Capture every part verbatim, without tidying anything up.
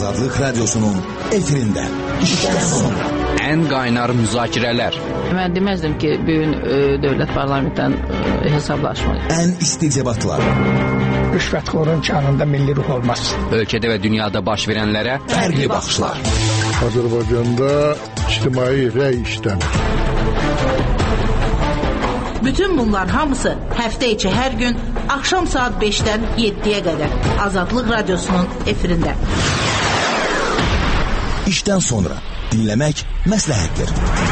Azadlık Radyosu'nun efirinde. İşten sonra. En qaynar müzakirələr. Mən deməzdim ki, bugün e, dövlət parlamentdən e, hesablaşmayı. En isti debatlar. Rüşvətxorun kanında milli ruh olmaz. Ölkədə və dünyada baş verənlərə Fərqli baxışlar. Azərbaycanda ictimai rəy işləmir. Bütün bunlar hamısı həftə içi hər gün axşam saat beşdən yeddiyə qədər Azadlıq Radyosu'nun efirində. İşten sonra dinlemek məsləhətdir.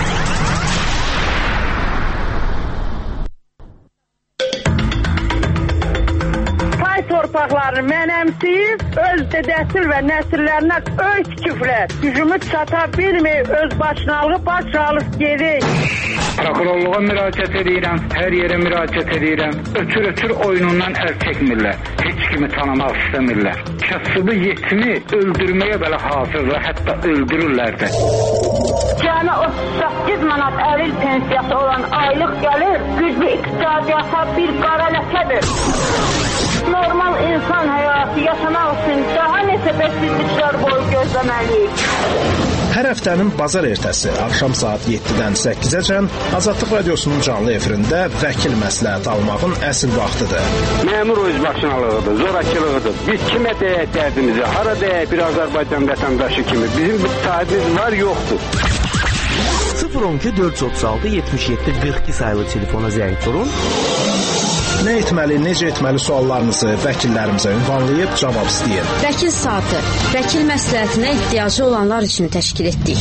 Pay torpaqlarını mənəmsiyib, öz dedəsil və nəsillərinə öz küfrlər, gücümü çata bilməyib, öz başınalığı baş alıb gedik. Prokurorluğa müraciət edirəm, hər yerə müraciət edirəm. Ötür-ötür oyunundan əl çəkmirlər. Heç kimi tanımaq istəmirlər. Kasıbı yetimi öldürməyə belə hazırlar, hətta öldürürlər də. Cəmi otuz səkkiz manat əril pensiyası olan aylıq gəlir, güclü iqtisadiyyata bir qara ləkədir. Normal insan həyatı yaşamaq üçün daha neçə bəsizliklər boyu gözləməliyik. Hər həftənin bazar ertəsi axşam saat yeddidən səkkizəcən Azadlıq Radyosu'nun canlı efirində vəkil məsləhət almağın əsl vaxtıdır. Məmur özbaşınalığıdır, zorakılığıdır. Biz kimə deyək dərdimizi, hara deyək bir Azərbaycan vətəndaşı kimi. Bizim bir sahibimiz var, yoxdur. sıfır on iki dörd yüz otuz altı yetmiş yeddi qırx iki sayılı telefona zəng vurun. Nə etməli, necə etməli suallarınızı vəkillərimizə ünvanlayıb cavab istəyin. Vəkil saatı, vəkil məsləhətinə ehtiyacı olanlar üçün təşkil etdik.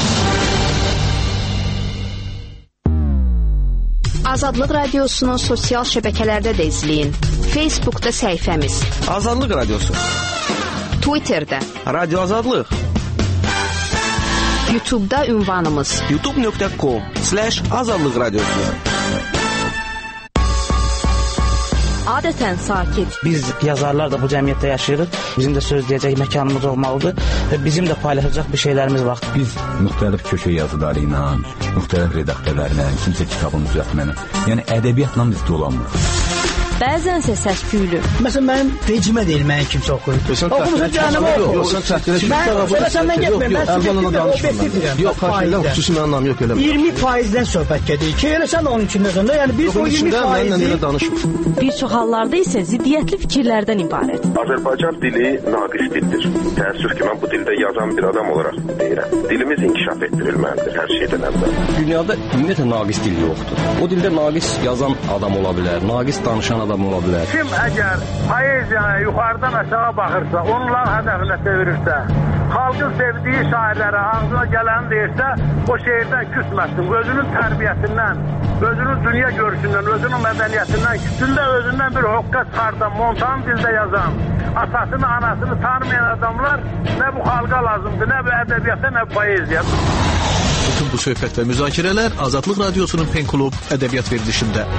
Azadlıq Radyosu'nu sosial şəbəkələrdə də izləyin. Facebook'da səhifəmiz Azadlıq Radyosu, Twitter'da Radyo Azadlıq, YouTube'da ünvanımız youtube nöqtə com slash azadlıq radyosu. Adətən sakit. Biz yazarlar da bu cəmiyyətdə yaşayırıq. Bizim də söz deyəcək məkanımız olmalıdır və bizim də paylaşacaq bir şeylərimiz var. Biz müxtəlif köşə yazıları ilə, müxtəlif redaktörlərlə, kimsə kitabın düzəltməni, yəni ədəbiyyatla biz dolanmırıq. Bəzənsə səs-küylü. Məsələn, mənim vecimə deyil, mənim kimsə oxuyur. Oxumusun canımı oxuyur. Mən səndən getməyim, mən subjektivlə, objektivləyəm. Yox, xarşıyla xüsusi mənim anlam yox, eləmə. iyirmi faizdən söhbət gedir ki, elə sən onun içində sonra, yəni biz o iyirmi faizi... Bir çox hallarda isə ziddiyyətli fikirlərdən ibarət. Azərbaycan dili naqis dildir. Təəssüf ki, mən bu dildə yazan bir adam olaraq deyirəm. Dilimiz inkişaf etdirilməlidir hər şeydən əvvəl. Dünyada ümumiyyətlə naqis dil yoxdur. O dildə naqis yazan adam ola bilər, naqis danışan adam ola bilər. Kim əgər poeziyaya yuxarıdan aşağı baxırsa, onlar hədəfinə çevirirsə, xalqın sevdiyi şairlərə ağzına gələni deyirsə, o şeirdən küsməsin. Özünün tərbiyəsindən, özünün dünya görüşündən, özünün mədəniyyətindən, küsündə özündən bir hoqqa çıxardan, montan dildə yazan, atasını, anasını tanımayan adamlar nə bu xalqa lazımdır, nə bu ədəbiyyata, nə bu poeziya. Bütün bu söhbət və müzakirələr Azadlıq Radyosu'nun Pen Klub ədəbiyyat verilişində.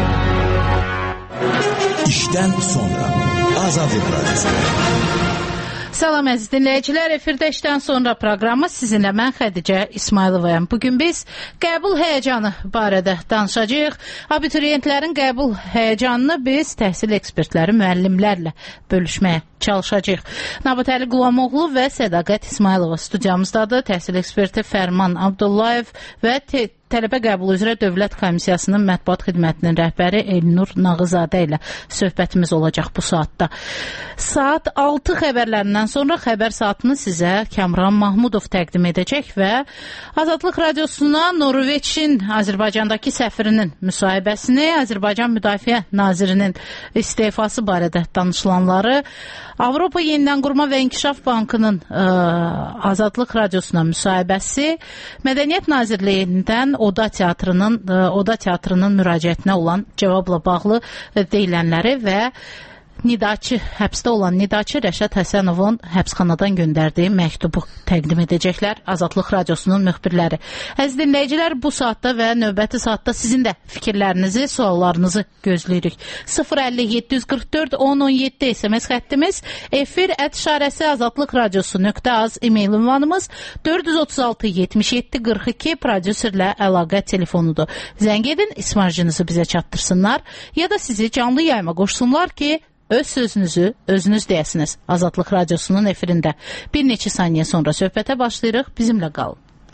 İşten sonra Azadlıq Radyosu. Salam əziz dinləyicilər, efirdə işdən sonra proqramı sizinlə mən Xədicə İsmayılovayam. Bugün biz qəbul həyəcanı barədə danışacağıq. Abituriyentlərin qəbul həyəcanını biz təhsil ekspertləri, müəllimlərlə bölüşməyə çalışacağıq. Nabatəli Qulamoğlu və Sədaqət İsmayılova studiyamızdadır. Təhsil eksperti Fərman Abdullayev və te Tələbə qəbulu üzrə Dövlət Komissiyasının mətbuat xidmətinin rəhbəri Elnur Nağızadə ilə söhbətimiz olacaq bu saatda. Saat altı xəbərlərindən sonra xəbər saatını sizə Kəmran Mahmudov təqdim edəcək və Azadlıq Radiosuna Norveçin Azərbaycandakı səfirinin müsahibəsini, Azərbaycan Müdafiə Nazirinin istefası barədə danışılanları, Avropa Yenidən Qurma və İnkişaf Bankının ə, Azadlıq Radiosuna müsahibəsi, Mədəniyyət Nazirliyindən Oda Teatrının Oda Teatrının müraciətinə olan cavabla bağlı deyilənləri və Nidaçı, həbsdə olan Nidaçı Rəşad Həsənovun həbsxanadan göndərdiyi məktubu təqdim edəcəklər Azadlıq Radiosunun müxbirləri. Əziz dinləyicilər, bu saatda və növbəti saatda sizin də fikirlərinizi, suallarınızı gözləyirik. sıfır əlli yeddi yüz qırx dörd on on yeddi S M S xəttimiz, efir ət işarəsi azadlıq radiosu nöqtə az e-mail ünvanımız, dörd yüz otuz altı yetmiş yeddi qırx iki prodüserlə əlaqə telefonudur. Zəng edin, ismarjınızı bizə çatdırsınlar ya da sizi canlı yayıma qoşsunlar ki, öz sözünüzü özünüz deyəsiniz. Azadlıq Radiosunun efirində bir neçə saniyə sonra söhbətə başlayırıq. Bizimlə qalın.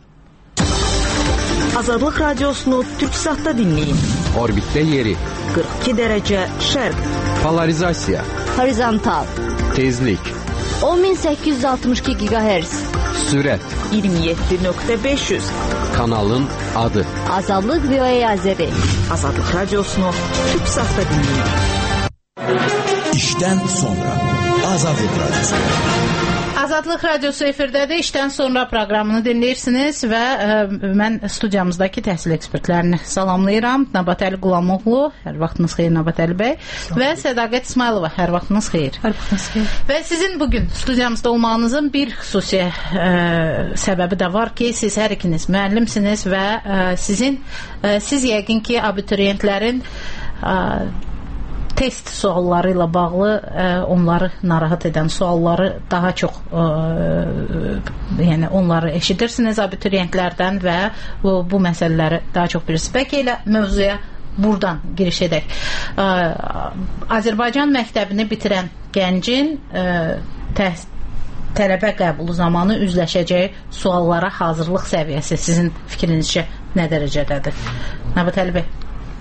Azadlıq Radiosunu Türksatda dinləyin. Orbitdə yeri. qırx iki dərəcə şərq. Polarizasiya. Horizontal. Tezlik. on min səkkiz yüz altmış iki gigahertz. Sürət. iyirmi yeddi nöqtə beş yüz. Kanalın adı. Azadlıq V O A Azəri. Azadlıq Radiosunu Türksatda dinləyin. İşdən sonra Azadlıq Radiosu. Azadlıq Radiosu efirdədir. İşdən sonra proqramını dinləyirsiniz və ə, mən studiyamızdakı təhsil ekspertlərini salamlayıram. Nabatəli Qulamoğlu, hər vaxtınız xeyir Nabatəli bəy və Sədaqət İsmailova, hər vaxtınız xeyir. Hər vaxtınız xeyir. Və sizin bugün studiyamızda olmağınızın bir xüsusi ə, səbəbi də var ki, siz hər ikiniz müəllimsiniz və ə, sizin ə, siz yəqin ki, abituriyentlərin ə, test sualları ilə bağlı ə, onları narahat edən sualları daha çox ə, yəni onları eşidirsiniz abituriyentlərdən və bu, bu məsələləri daha çox bilirsiniz. Bəlkə elə mövzuya buradan giriş edək. Ə, Azərbaycan məktəbini bitirən gəncin ə, təhsil tələbə qəbulu zamanı üzləşəcəyi suallara hazırlıq səviyyəsi sizin fikrinizcə nə dərəcədədir? Nabatəli bəy.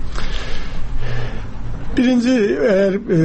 Birinci, əgər e,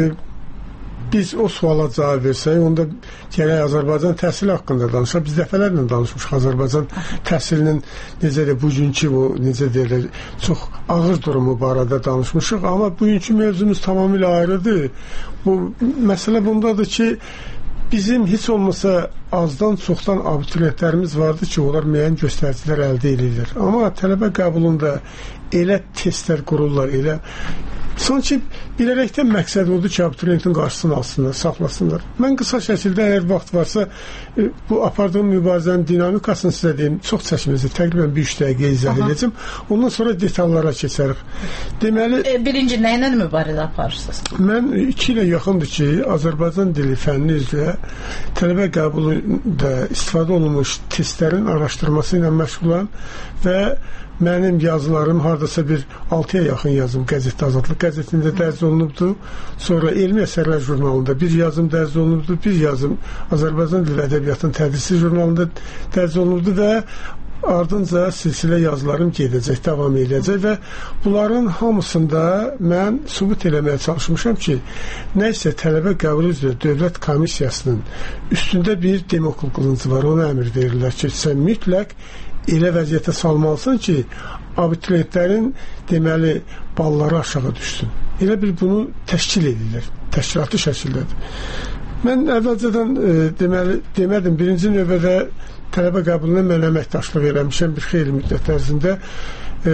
biz o suala cavab versək, onda gərək Azərbaycan təhsili haqqında danışaq. Biz dəfələrlə danışmışıq Azərbaycan təhsilinin necə də bugünkü bu, necə deyirlər, çox ağır durumu barədə danışmışıq. Amma bugünkü mövzumuz tamamilə ayrıdır. Bu məsələ bundadır ki, bizim heç olmasa azdan çoxdan abituriyentlərimiz vardır ki, onlar müəyyən göstəricilər əldə edirlər. Amma tələbə qəbulunda elə testlər qururlar, elə sanki bilərəkdən məqsəd odur ki, abituriyentin qarşısını alsınlar, saxlasınlar. Mən qısa şəkildə əgər vaxt varsa bu apardığım mübarizənin dinamikasını sizə deyim, çox çəkimizdir, təqribən bir üç dəqiqə izah edəcəm. Ondan sonra detallara keçərik. Deməli, e, birinci nə ilə mübarizə aparırsınız? Mən iki ilə yaxındır ki, Azərbaycan dili fənni üzrə tələbə qəbulunda istifadə olunmuş testlərin araşdırması ilə məşğulam və mənim yazılarım hardasa bir altıya yaxın yazım qəzetdə, Azadlıq qəzetində dərc olunubdur. Sonra elmi əsərlər jurnalında bir yazım dərc olunubdur, bir yazım Azərbaycan dili ədəbiyyatının tədrisi jurnalında dərc olunubdur və ardınca silsilə yazılarım gedəcək, davam edəcək və bunların hamısında mən sübut eləməyə çalışmışam ki, nəysə tələbə qəbulu üzrə dövlət komissiyasının üstündə bir demokrat qılıncı var, ona əmr verirlər ki, sən mütləq elə vəziyyətə salmalısan ki, abituriyentlərin deməli balları aşağı düşsün. Elə bir bunu təşkil edirlər, təşkilatlı şəkildədir. Mən əvvəlcədən e, deməli, demədim, birinci növbədə tələbə qəbuluna mən əməkdaşlıq eləmişəm bir xeyli müddət ərzində. E,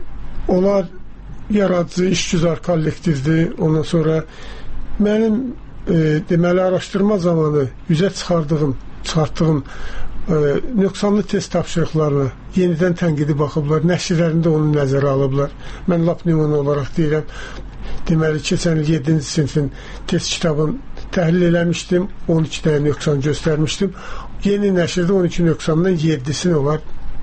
onlar yaradıcı, işgüzar kollektivdir. Ondan sonra mənim e, deməli araşdırma zamanı üzə çıxardığım, çıxartdığım e, nöqsanlı test tapşırıqlarına yenidən tənqidi baxıblar, nəşrlərində onu nəzərə alıblar. Mən lap nümunə olaraq deyirəm, deməli keçən il yeddinci sinifin test kitabını təhlil eləmişdim, on iki dənə nöqsan göstərmişdim. Yeni nəşrdə on iki nöqsandan yeddisini onlar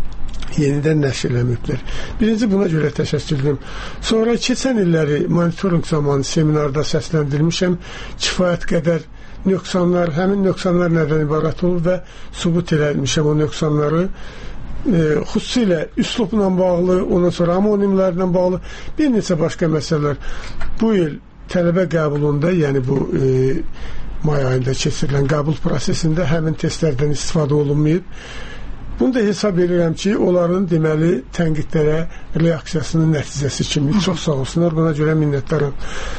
yenidən nəşr eləməkdir. Birinci buna görə təşəkkür edirəm. Sonra keçən illəri monitoring zamanı seminarda səsləndirmişəm, kifayət qədər nöqsanlar, həmin nöqsanlar nədən ibarət olur və sübut eləmişəm o nöqsanları. E, xüsusilə üslubla bağlı, ondan sonra homonimlərlə bağlı bir neçə başqa məsələlər. Bu il tələbə qəbulunda, yəni bu e, may ayında keçirilən qəbul prosesində həmin testlərdən istifadə olunmayıb. Bunu da hesab edirəm ki, onların deməli tənqidlərə reaksiyasının nəticəsi kimi. Çox sağ olsunlar, buna görə minnətdaram.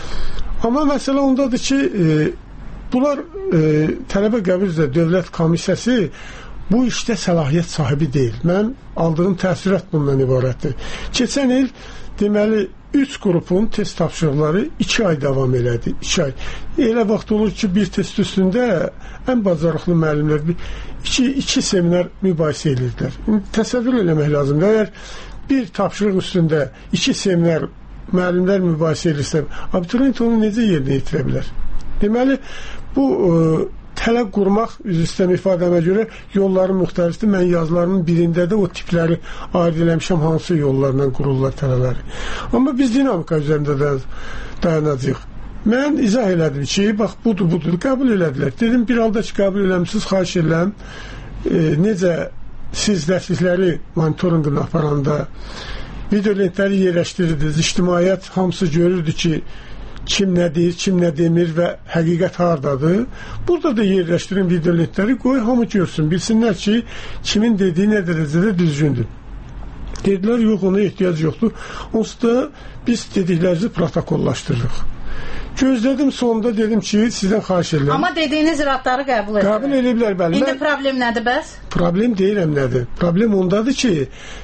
Amma məsələ ondadır ki, e, bunlar e, tələbə qəbul üzrə dövlət komissiyası bu işdə səlahiyyət sahibi deyil. Mən aldığım təəssürat bundan ibarətdir. Keçən il deməli üç qrupun test tapşırıqları iki ay davam elədi. iki ay. Elə vaxt olur ki, bir test üstündə ən bacarıqlı müəllimlər bir, iki, iki seminar mübahisə edirdilər. Təsəvvür eləmək lazımdır. Əgər bir tapşırıq üstündə iki seminar müəllimlər mübahisə edirsə, abituriyent onu necə yerinə yetirə bilər? Deməli, bu ə, tələb qurmaq, üzr istəyirəm ifadəmə görə, yolların müxtəlifdir. Mən yazılarımın birində də o tipləri ayırt eləmişəm, hansı yollarla qururlar tələləri. Amma biz dinamika üzərində də dayanacağıq. Mən izah elədim ki, bax budur, budur, qəbul elədilər. Dedim, bir halda ki, qəbul eləmişsiniz, xahiş edirəm, e, necə siz dərslikləri monitorinqini aparanda video lentləri yerləşdirirdiniz, ictimaiyyət hamısı görürdü ki, kim nə deyir, kim nə demir və həqiqət hardadır. Burada da yerləşdirin video lentləri, qoy hamı görsün, bilsinlər ki, kimin dediyi nə dərəcədə düzgündür. Dedilər, yox, ona ehtiyac yoxdur. Onsuz da biz dediklərinizi protokollaşdırırıq. Gözlədim, sonunda dedim ki, sizdən xahiş edirəm. Amma dediyiniz iradları qəbul edir. Qəbul ediblər, bəli. İndi problem nədir bəs? Problem deyirəm nədir. Problem ondadır ki,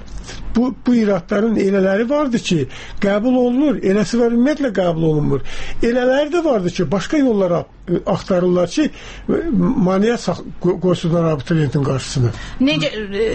bu, bu iradların elələri vardır ki, qəbul olunur, eləsi var, ümumiyyətlə qəbul olunmur. Elələri də vardır ki, başqa yollara axtarırlar ki, maniyə qoysunlar abituriyentin qarşısına. Necə,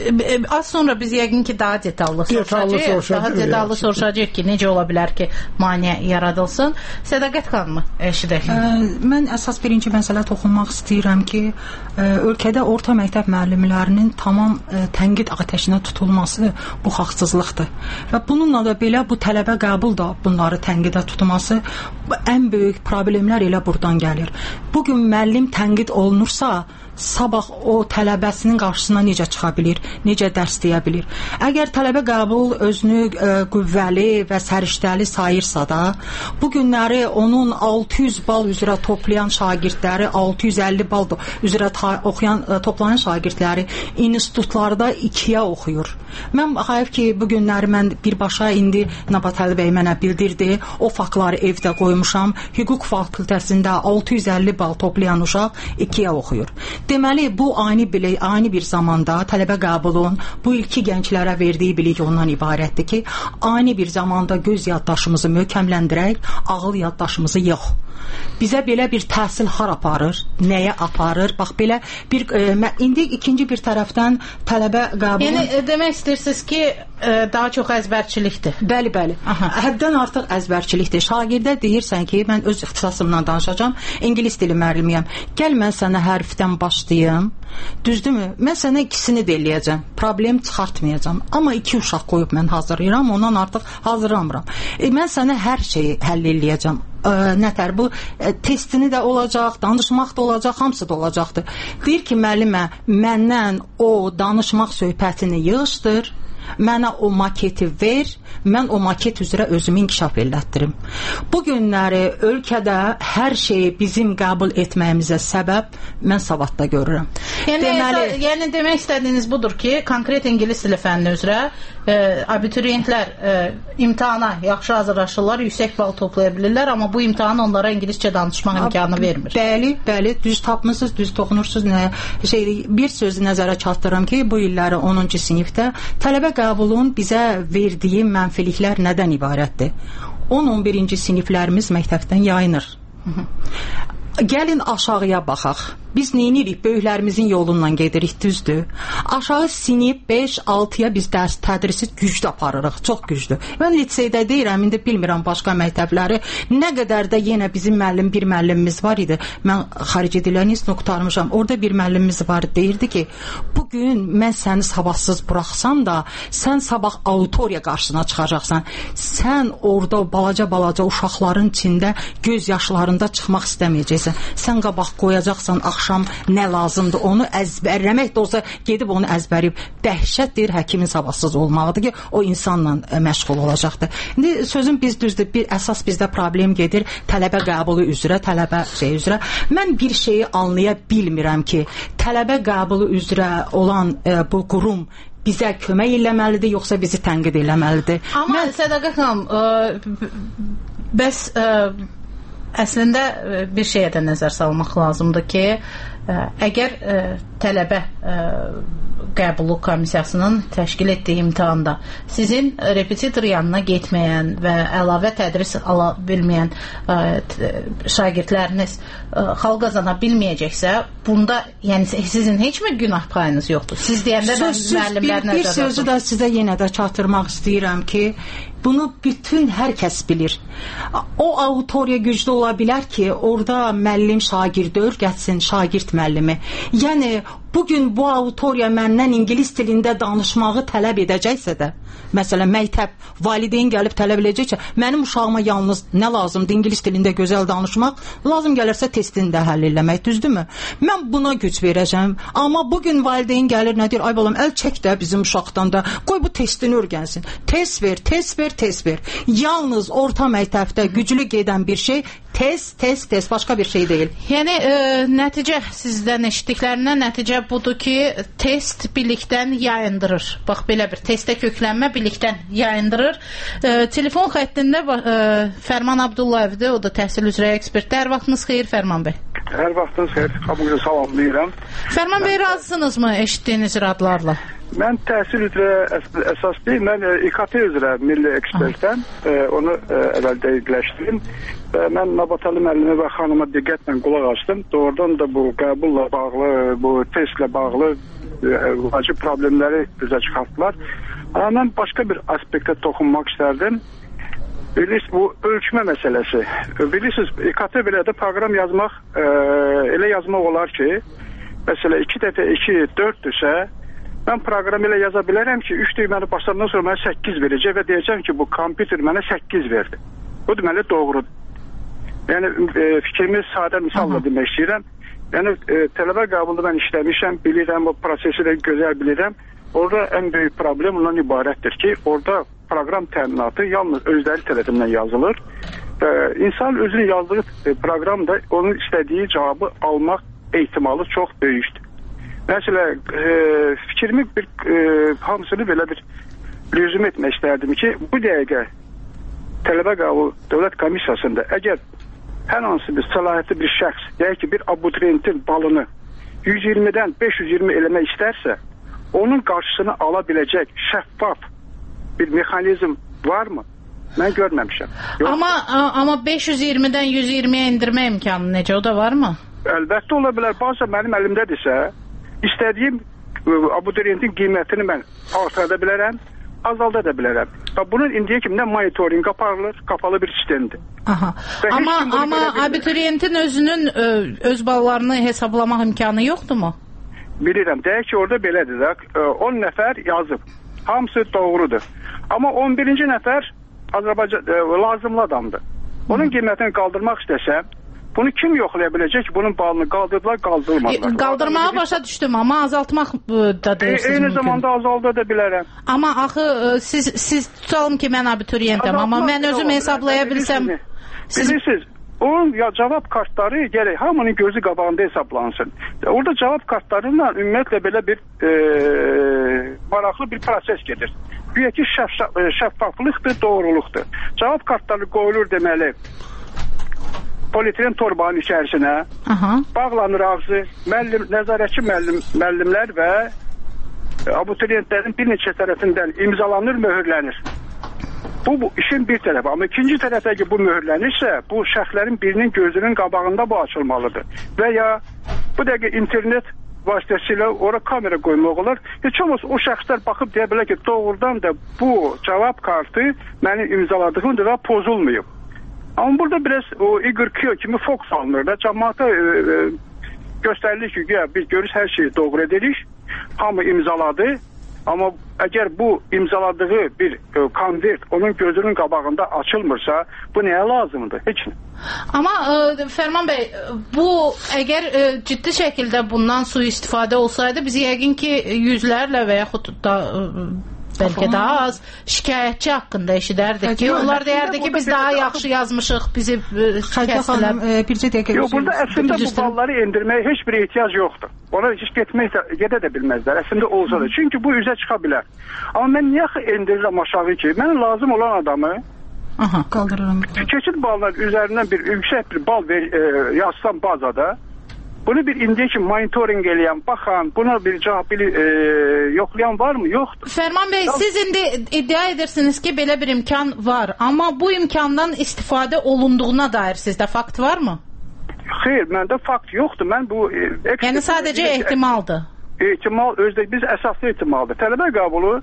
az sonra biz yəqin ki, daha detallı soruşacaq, daha detallı soruşacaq ki, necə ola bilər ki, maniyə yaradılsın. Sədaqət xanımı eşidək. Mən əsas birinci məsələ toxunmaq istəyirəm ki, ölkədə orta məktəb müəllimlərinin tamam tənqid atəşinə tutulması bu haqsızlıqdır. Və bununla da belə bu tələbə qəbul da bunları tənqidə tutulması ən böyük problemlər elə buradan gəlir. Bugün müəllim tənqid olunursa, sabah o tələbəsinin qarşısına necə çıxa bilir, necə dərs deyə bilir. Əgər tələbə qəbul özünü ə, qüvvəli və səriştəli sayırsa da, bu günləri onun altı yüz bal üzrə toplayan şagirdləri, altı yüz əlli bal üzrə oxuyan, ə, toplayan şagirdləri institutlarda ikiyə oxuyur. Mən xəyif ki, bu günləri mən birbaşa indi Nabatəli bəy mənə bildirdi, o faktları evdə qoymuşam, hüquq fakültəsində altı yüz əlli bal toplayan uşaq ikiyə oxuyur. Deməli, bu ani, bilə, ani bir zamanda tələbə qəbulun bu ilki gənclərə verdiyi bilik ondan ibarətdir ki, ani bir zamanda göz yaddaşımızı möhkəmləndirək, ağıl yaddaşımızı yox. Bizə belə bir təhsil har aparır, nəyə aparır? Bax, belə bir, e, indi ikinci bir tərəfdən tələbə qəbulun... Yəni, e, demək istəyirsiniz ki, e, daha çox əzbərçilikdir. Bəli, bəli. Aha. Həddən artıq əzbərçilikdir. Şagirdə deyirsən ki, mən öz ixtisasımdan danışacağam, İngilis dili müəllimiyəm. Gəl, mən sənə hərfdən başlayım. Düzdürmü? Mən sənə ikisini də eləyəcəm. Problem çıxartmayacağam. Amma iki uşaq qoyub mən hazırlayıram, ondan artıq hazırlamıram. E, mən sənə hər şeyi həll eləyəcəm. Nətər, bu e, testini də olacaq, danışmaq da olacaq, hamısı da olacaqdır. Deyir ki, müəllimə, məndən o danışmaq söhbətini yığışdır, mənə o maketi ver, mən o maket üzrə özümü inkişaf elətdirim. Bu günləri ölkədə hər şeyi bizim qəbul etməyimizə səbəb mən savadda görürəm. Yəni, Deməli, ə, yəni demək istədiyiniz budur ki, konkret ingilis dili fənni üzrə ə, abituriyentlər ə, imtahana yaxşı hazırlaşırlar, yüksək bal toplaya bilirlər, amma bu imtahan onlara ingiliscə danışmaq imkanı vermir. Bəli, bəli, düz tapmısınız, düz toxunursunuz. Nə, şey, bir sözü nəzərə çatdırıram ki, bu illəri onuncu sinifdə tələbə qəbulun bizə verdiyi mənfiliklər nədən ibarətdir? on on birinci siniflərimiz məktəbdən yayınır. Gəlin aşağıya baxaq. Biz neynirik? Böyüklərimizin yolundan gedirik, düzdür. Aşağı sinif beş altıya biz dərs tədrisi güclü aparırıq, çox güclü. Mən liseydə deyirəm, indi bilmirəm başqa məktəbləri. Nə qədər də yenə bizim müəllim, bir müəllimimiz var idi. Mən xarici dillərini nöqtarmışam. Orada bir müəllimimiz var, deyirdi ki, bugün mən səni savadsız buraxsam da, sən sabah auditoriya qarşısına çıxacaqsan. Sən orada balaca-balaca uşaqların içində göz yaşlarında çıxmaq istəməyəcəksən. Sən qabaq qoyacaqsan axşam nə lazımdır, onu əzbərləmək də olsa gedib onu əzbərib. Dəhşətdir, həkimin savadsız olmalıdır ki, o insanla məşğul olacaqdır. İndi sözün biz düzdür, bir əsas bizdə problem gedir tələbə qəbulu üzrə, tələbə şey üzrə. Mən bir şeyi anlaya bilmirəm ki, tələbə qəbulu üzrə olan e, bu qurum bizə kömək eləməlidir, yoxsa bizi tənqid eləməlidir. Amma Mən... Sədaqət xanım, ə, bəs ə, əslində bir şeyə də nəzər salmaq lazımdır ki, ə, əgər ə, tələbə ə, qəbulu komissiyasının təşkil etdiyi imtahanda sizin repetitor yanına getməyən və əlavə tədris ala bilməyən ə, şagirdləriniz ə, xal qazana bilməyəcəksə, bunda yəni sizin heç mi günah payınız yoxdur? Siz deyəndə mən müəllimlər nəzərdə Bir, bir sözü də sizə yenə də çatdırmaq istəyirəm ki, Bunu bütün hər kəs bilir. O auditoriya güclü ola bilər ki, orada müəllim şagirdi öyrətsin, şagird müəllimi. Yəni bugün bu auditoriya məndən ingilis dilində danışmağı tələb edəcəksə də, məsələn məktəb valideyn gəlib tələb edəcəksə, mənim uşağıma yalnız nə lazımdır? İngilis dilində gözəl danışmaq, lazım gəlirsə testini də həll eləmək, düzdürmü? Mən buna güc verəcəm. Amma bugün valideyn gəlir, nə deyir? Ay balam, əl çək də bizim uşaqdan da. Qoy bu testini öyrənsin. Test ver, test ver, test ver. Yalnız orta məktəbdə güclü gedən bir şey test, test, test, başqa bir şey deyil. Yəni e, nəticə sizdən eşitdiklərindən nəticə budur ki, test birlikdən yayındırır. Bax belə bir testə köklənmə birlikdən yayındırır. E, telefon xəttində e, Fərman Abdullayevdir, o da təhsil üzrə ekspertdir. Hər vaxtınız xeyir Fərman bəy. Hər vaxtınız xeyir. Hamınızı salamlayıram. Fərman bəy, razısınızmı eşitdiyiniz radlarla? Mən təhsil üzrə əsas deyil, mən İ K T üzrə milli ekspertəm. E, onu e, əvvəl dəqiqləşdirim. Və mən Nabatəli müəllimi və xanıma diqqətlə qulaq açdım. Doğrudan da bu qəbulla bağlı, bu testlə bağlı e, vacib problemləri üzə çıxartdılar. Amma mən başqa bir aspektə toxunmaq istərdim. Bilirsiniz, bu ölçmə məsələsi. Bilirsiniz, İ K T belə də proqram yazmaq, e, elə yazmaq olar ki, məsələ iki dəfə iki dörddürsə, mən proqram ilə yaza bilərəm ki, üç düyməni başladıqdan sonra mənə səkkiz verəcək və deyəcəm ki, bu kompüter mənə səkkiz verdi. Bu deməli doğrudur. Yəni e, fikrimi sadə misalla demək istəyirəm. Yəni e, tələbə qəbulunda mən işləmişəm, bilirəm, bu prosesi də gözəl bilirəm. Orada ən böyük problem ondan ibarətdir ki, orada proqram təminatı yalnız özləri tərəfindən yazılır. E, insan özünün yazdığı e, proqramda onun istədiyi cavabı almaq ehtimalı çox böyükdür. Məsələn, e, fikrimi bir e, hamısını belə bir lüzum etmək istərdim ki, bu dəqiqə tələbə qəbul dövlət komissiyasında əgər hər hansı bir səlahiyyətli bir şəxs, deyək ki, bir abituriyentin balını yüz iyirmidən beş yüz iyirmi eləmək istərsə, onun qarşısını ala biləcək şəffaf bir mexanizm varmı? Mən görməmişəm. Yox. Amma, amma beş yüz iyirmidən yüz iyirmiyə indirmə imkanı necə? O da varmı? Əlbəttə ola bilər. Bazen mənim əlimdədirsə, istədiyim abituriyentin qiymətini mən artırda bilərəm, azalda da bilərəm. Bunun indiyə kimi nə monitoring aparılır, kapalı bir sistemdir. Aha. Amma, amma abituriyentin özünün öz ballarını hesablamaq imkanı yoxdur mu? Bilirəm. Deyək ki, orada belədir də. on nəfər yazıb. Hamısı doğrudur. Amma on birinci nəfər Azərbaycan lazımlı adamdır. Onun qiymətini qaldırmaq istəsəm, bunu kim yoxlaya biləcək ki, bunun balını qaldırdılar, qaldırmadılar. E, qaldırmağa başa düşdüm, amma azaltmaq da deyirsiniz e, eyni mümkün. zamanda azalda da bilərəm. Amma axı siz, siz tutalım ki, mən abituriyentəm, amma mən özüm hesablaya bilsəm... Siz... Bilirsiniz, onun ya cavab kartları gərək hamının gözü qabağında hesaplansın. Orada cavab kartlarıyla ümumiyyətlə belə bir e, maraqlı bir proses gedir. Güya ki, şəff şəffaflıqdır, doğruluqdur. Cavab kartları qoyulur deməli, polietilen torbanın içərisinə, aha, bağlanır ağzı, müəllim, nəzarətçi müəllim, müəllimlər və abituriyentlərin bir neçə tərəfindən imzalanır, möhürlənir. Bu, bu işin bir tərəfi. Amma ikinci tərəfə ki, bu möhürlənirsə, bu şəxslərin birinin gözünün qabağında bu açılmalıdır. Və ya bu dəqiqə internet vasitəsilə ora kamera qoymaq olar. Heç olmasa o şəxslər baxıb deyə bilər ki, doğrudan da bu cavab kartı mənim imzaladığım da pozulmayıb. Amma burada biraz o Igor Kyo kimi fokus alınır da, cəmaata e, e, göstərilir ki, ya, biz görürüz hər şeyi doğru edirik, hamı imzaladı, amma əgər bu imzaladığı bir e, konvert onun gözünün qabağında açılmırsa, bu nəyə lazımdır? Heç nə. Amma e, Fərman bəy, bu əgər e, ciddi şəkildə bundan sui-istifadə olsaydı, biz yəqin ki, yüzlərlə və yaxud da e, bəlkə daha az şikayətçi haqqında eşidərdik ki, onlar deyərdi ki, biz daha yaxşı yazmışıq, bizi kəsdilər. Bircə dəqiqə. Yox, burada əslində bu balları endirməyə heç bir ehtiyac yoxdur. Ona heç getmək gedə də bilməzlər. Əslində olsa da. Çünki bu üzə çıxa bilər. Amma mən niyə endirirəm aşağı ki? Mənə lazım olan adamı aha, qaldırıram. Keçid balları üzərindən bir yüksək bir bal ver, e, yazsam bazada, bunu bir indiyə ki monitoring eləyən, baxan, buna bir cavab e, yoxlayan var mı? Yoxdur. Fərman bəy, ya, siz indi iddia edirsiniz ki, belə bir imkan var, amma bu imkandan istifadə olunduğuna dair sizdə fakt var mı? Xeyr, məndə fakt yoxdur. Mən bu e, yəni sadəcə ehtimaldır. Ehtimal özdə biz əsaslı ehtimaldır. Tələbə qəbulu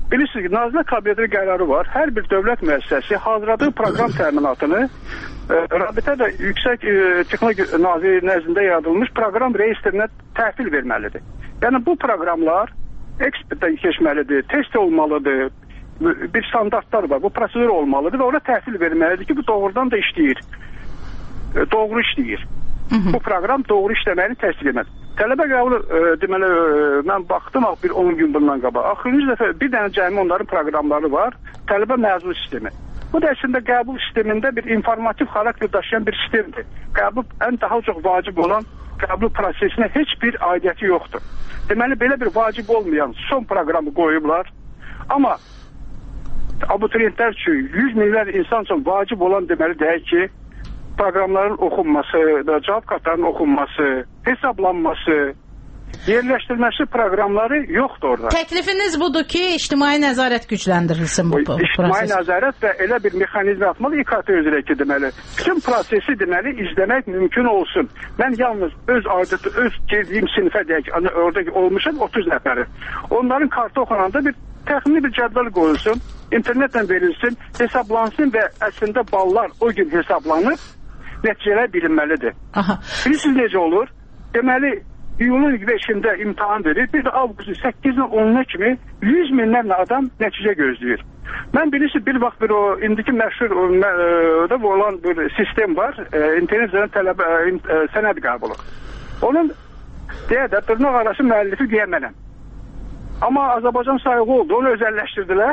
bilirsiniz ki, Nazirlər Kabinetinin qərarı var. Hər bir dövlət müəssisəsi hazırladığı proqram təminatını e, rabitə və Yüksək e, Texnologiya Naziri nəzdində yaradılmış proqram registrinə təhvil verməlidir. Yəni bu proqramlar ekspertdən keçməlidir, test olmalıdır, bir standartlar var, bu prosedur olmalıdır və ona təhvil verməlidir ki, bu doğrudan da işləyir, e, doğru işləyir. Hı -hı. Bu proqram doğru işləməyini təsdiq etməz. Tələbə qəbulu, e, deməli, e, mən baxdım bir on gün bundan qabaq. Axırıncı dəfə bir dənə cəmi onların proqramları var, tələbə məzun sistemi. Bu da əslində qəbul sistemində bir informativ xarakter daşıyan bir sistemdir. Qəbul ən daha çox vacib olan qəbul prosesinə heç bir aidiyyəti yoxdur. Deməli, belə bir vacib olmayan son proqramı qoyublar. Amma abituriyentlər üçün, yüz minlər insan üçün vacib olan deməli deyək ki, proqramların oxunması, cavab kartlarının oxunması, hesablanması, yerləşdirilməsi proqramları yoxdur orada. Təklifiniz budur ki, ictimai nəzarət gücləndirilsin bu, bu proses. İctimai nəzarət və elə bir mexanizm atmalı İ K T üzrə ki, deməli, bütün prosesi deməli izləmək mümkün olsun. Mən yalnız öz auditi, öz girdiyim sinifə deyək, orada olmuşam otuz nəfəri. Onların kartı oxunanda bir təxmini bir cədvəl qoyulsun, internetlə verilsin, hesablansın və əslində ballar o gün hesablanıb, nəticələr bilinməlidir. Bilirsiniz necə olur? Deməli, iyulun beşində imtahan verir, bir də avqustun səkkizindən onuna kimi yüz minlərlə adam nəticə gözləyir. Mən bilirsiniz, bir vaxt bir o, indiki məşhur da olan bir sistem var, e, internet üzərində tələbə, e, sənəd qəbulu. Onun, deyə də, dırnaq arası müəllifi deyə mənəm. Amma Azərbaycan sayığı oldu, onu özəlləşdirdilər.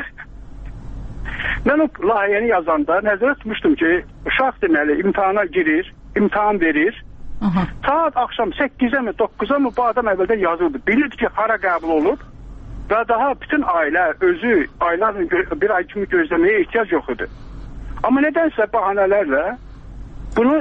Mən o layihəni yazanda nəzərə tutmuşdum ki, uşaq deməli imtahana girir, imtahan verir. Aha. Saat axşam səkkizə mi, doqquza mı bu adam əvvəldən yazıldı. Bilirdi ki, hara qəbul olub və daha bütün ailə, özü aylarla bir ay kimi gözləməyə ehtiyac yox idi. Amma nədənsə bahanələrlə bunu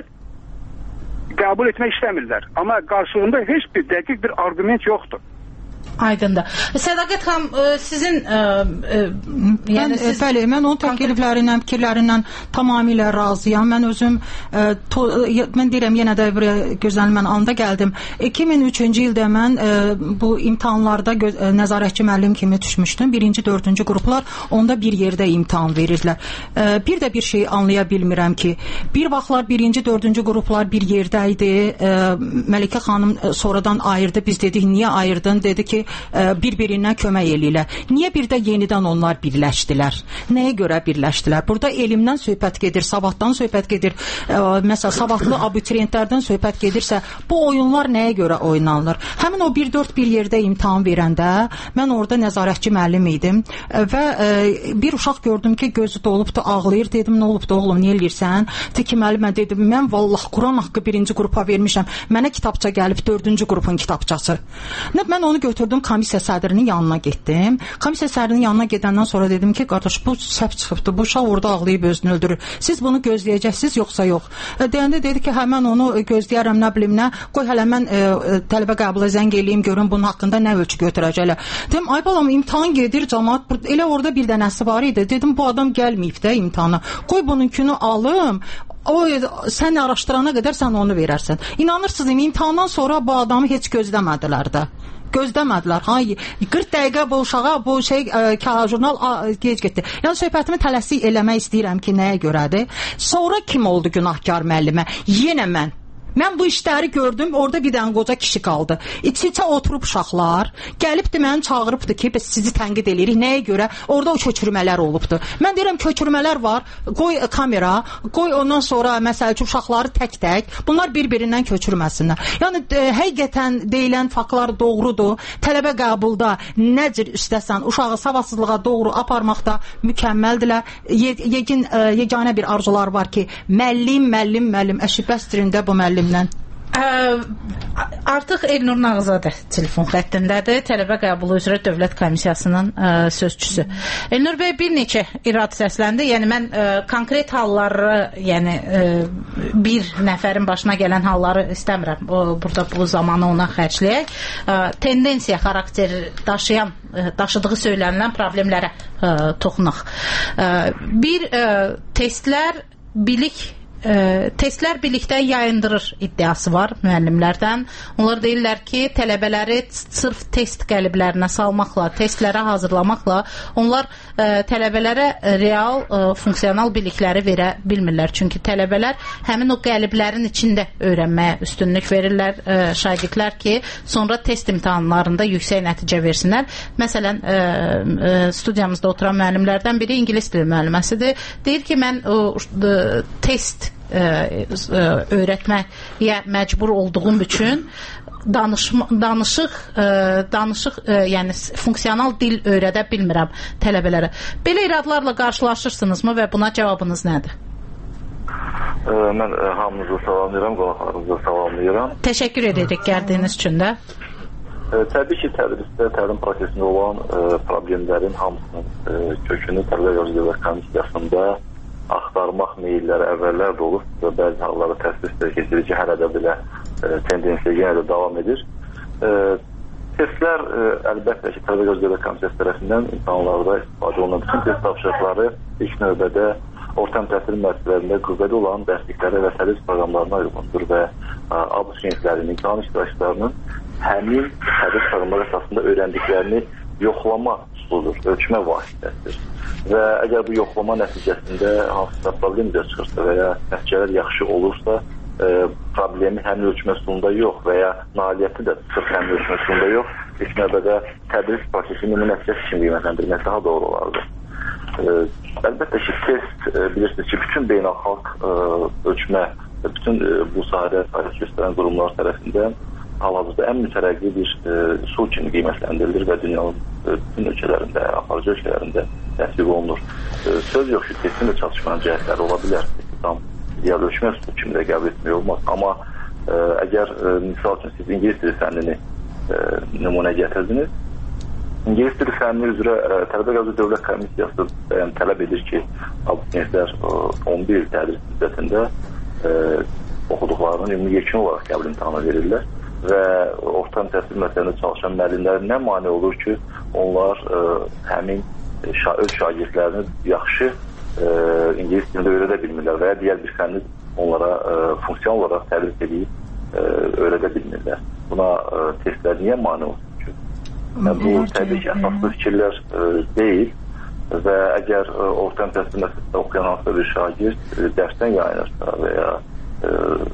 qəbul etmək istəmirlər. Amma qarşılığında heç bir dəqiq bir argument yoxdur. Aydındır. Sədaqət xanım, sizin ə, ə, yəni mən, siz... bəli, mən onun təkliflərindən, fikirlərindən tamamilə razıyam. Mən özüm ə, to, mən deyirəm yenə də buraya gözəl mən anda gəldim. iki min üçüncü ildə mən ə, bu imtahanlarda göz, ə, nəzarətçi müəllim kimi düşmüşdüm. Birinci, dördüncü qruplar onda bir yerdə imtahan verirdilər. Ə, bir də bir şey anlaya bilmirəm ki, bir vaxtlar birinci, dördüncü qruplar bir yerdə idi. Ə, Məlikə xanım sonradan ayırdı. Biz dedik, niyə ayırdın? Dedi ki, bir-birindən kömək eləyirlər. Niyə bir də yenidən onlar birləşdilər? Nəyə görə birləşdilər? Burada elmdən söhbət gedir, savaddan söhbət gedir. Ə, məsələn, savadlı abituriyentlərdən söhbət gedirsə, bu oyunlar nəyə görə oynanılır? Həmin o bir dörd bir yerdə imtahan verəndə mən orada nəzarətçi müəllim idim və ə, bir uşaq gördüm ki, gözü dolubdu, ağlayır. Dedim, nə olubdu oğlum, niyə eləyirsən? Dedi ki, müəllimə dedim, mən vallah Quran haqqı birinci qrupa vermişəm. Mənə kitabça gəlib dördüncü qrupun kitabçası. Mən onu götürdüm, komissiya sədrinin yanına getdim. Komissiya sədrinin yanına gedəndən sonra dedim ki, qardaş, bu səhv çıxıbdı. Bu uşaq orada ağlayıb özünü öldürür. Siz bunu gözləyəcəksiniz, yoxsa yox? Deyəndə dedi ki, hə, mən onu gözləyərəm, nə bilim nə. Qoy hələ mən e, tələbə qəbula zəng eləyim, görüm bunun haqqında nə ölçü götürəcəklər. Dedim, ay balam, imtahan gedir, cəmaət. Elə orada bir dənəsi var idi. Dedim, bu adam gəlməyib də imtahana. Qoy bununkünü alım. O, sən araşdırana qədər sən onu verərsən. İnanırsınız, imtahandan sonra bu adamı heç gözləmədilər də. Gözləmədilər. Hay, qırx dəqiqə bu uşağa bu şey ə, kağız jurnal ə, gec getdi. Yəni söhbətimi tələsik eləmək istəyirəm ki, nəyə görədir? Sonra kim oldu günahkar müəllimə? Yenə mən. Mən bu işləri gördüm, orada bir dənə qoca kişi qaldı. İç-içə oturub uşaqlar, gəlibdi məni çağırıbdı ki, biz sizi tənqid eləyirik. Nəyə görə? Orada o köçürmələr olubdu. Mən deyirəm, köçürmələr var, qoy kamera, qoy ondan sonra məsəl üçün uşaqları tək-tək, bunlar bir-birindən köçürməsinlər. Yəni, e, həqiqətən deyilən faktlar doğrudur. Tələbə qəbulda nə cür istəsən, uşağı savadsızlığa doğru aparmaqda mükəmməldirlər. Ye yegin, e, yeganə bir arzular var ki, müəllim, müəllim, müəllim, əşibbəstirində bu müəllim Ə, artıq Elnur Nağızadə telefon xəttindədir, tələbə qəbulu üzrə Dövlət Komissiyasının ə, sözçüsü. Elnur bəy, bir neçə irad səsləndi, yəni mən ə, konkret halları, yəni ə, bir nəfərin başına gələn halları istəmirəm o, burada bu zamanı ona xərcləyək. Ə, tendensiya xarakter daşıyan, ə, daşıdığı söylənilən problemlərə ə, toxunaq. Ə, bir ə, testlər bilik E, testlər birlikdə yayındırır iddiası var müəllimlərdən. Onlar deyirlər ki, tələbələri sırf test qəliblərinə salmaqla, testlərə hazırlamaqla onlar e, tələbələrə real e, funksional bilikləri verə bilmirlər. Çünki tələbələr həmin o qəliblərin içində öyrənməyə üstünlük verirlər e, şagirdlər ki, sonra test imtahanlarında yüksək nəticə versinlər. Məsələn, e, e, studiyamızda oturan müəllimlərdən biri ingilis dili müəlliməsidir. Deyir ki, mən o, e, test Ə, ə, öyrətməyə məcbur olduğum üçün danışma, danışıq ə, danışıq ə, yəni funksional dil öyrədə bilmirəm tələbələrə. Belə iradlarla qarşılaşırsınızmı və buna cavabınız nədir? Ə, mən ə, hamınızı salamlayıram, qonaqlarınızı salamlayıram. Təşəkkür edirik gəldiyiniz üçün də. Ə, təbii ki, tədrisdə, təlim prosesində olan ə, problemlərin hamısının ə, kökünü Tələbə Yoldaşlığı Komissiyasında axtarmaq meyilləri əvvəllər də olub və bəzi hallarda təsvir keçirir ki, hələ də belə e, tendensiya yenə də davam edir. E, testlər e, əlbəttə ki, Tələbə Yoldaşlığı Komissiyası tərəfindən imtahanlarda istifadə olunan bütün test tapşırıqları ilk növbədə orta təhsil müəssisələrində qüvvədə olan dərsliklərə və tədris proqramlarına uyğundur və abituriyentlərin, imtahan iştirakçılarının həmin tədris proqramları əsasında öyrəndiklərini yoxlama üsuludur, ölçmə vasitəsidir. Və əgər bu yoxlama nəticəsində hansısa problem çıxırsa və ya nəticələr yaxşı olursa, e, problemi həmin ölçmə üsulunda yox və ya nailiyyəti də sırf həmin ölçmə üsulunda yox, ilk növbədə tədris prosesinin ümumi nəticəsi kimi qiymətləndirmək daha doğru olardı. E, əlbəttə ki, test e, bilirsiniz ki, bütün beynəlxalq e, ölçmə, bütün e, bu sahədə fəaliyyət göstərən qurumlar tərəfindən hal-hazırda ən mütərəqqi bir e, üsul kimi qiymətləndirilir və dünyanın e, bütün ölkələrində, aparıcı ölkələrində tətbiq olunur. E, söz yox ki, testin də çatışmayan cəhətləri ola bilər. Tam ideal ölçmə üsulu kimi də qəbul etmək olmaz. Amma e, əgər e, misal üçün siz ingilis dili fənnini e, nümunə gətirdiniz, ingilis dili fənni üzrə e, Tələbə Qəbul Dövlət Komissiyası yəni, tələb edir ki, abituriyentlər on bir il tədris müddətində e, oxuduqlarının ümumi yekun olaraq qəbul imtahanı verirlər və orta təhsil müəssisələrində çalışan müəllimlər nə mane olur ki, onlar e, həmin şa öz şagirdlərini yaxşı e, ingilis dilində öyrədə bilmirlər və ya digər bir fənni onlara e, funksiyon olaraq tədris edib e, öyrədə bilmirlər. Buna e, testlər niyə mane olsun ki? Yəni, bu təbii ki, əsaslı fikirlər e, deyil və əgər e, orta təhsil müəssisəsində oxuyan hansısa bir şagird e, dərsdən yayınırsa və ya e,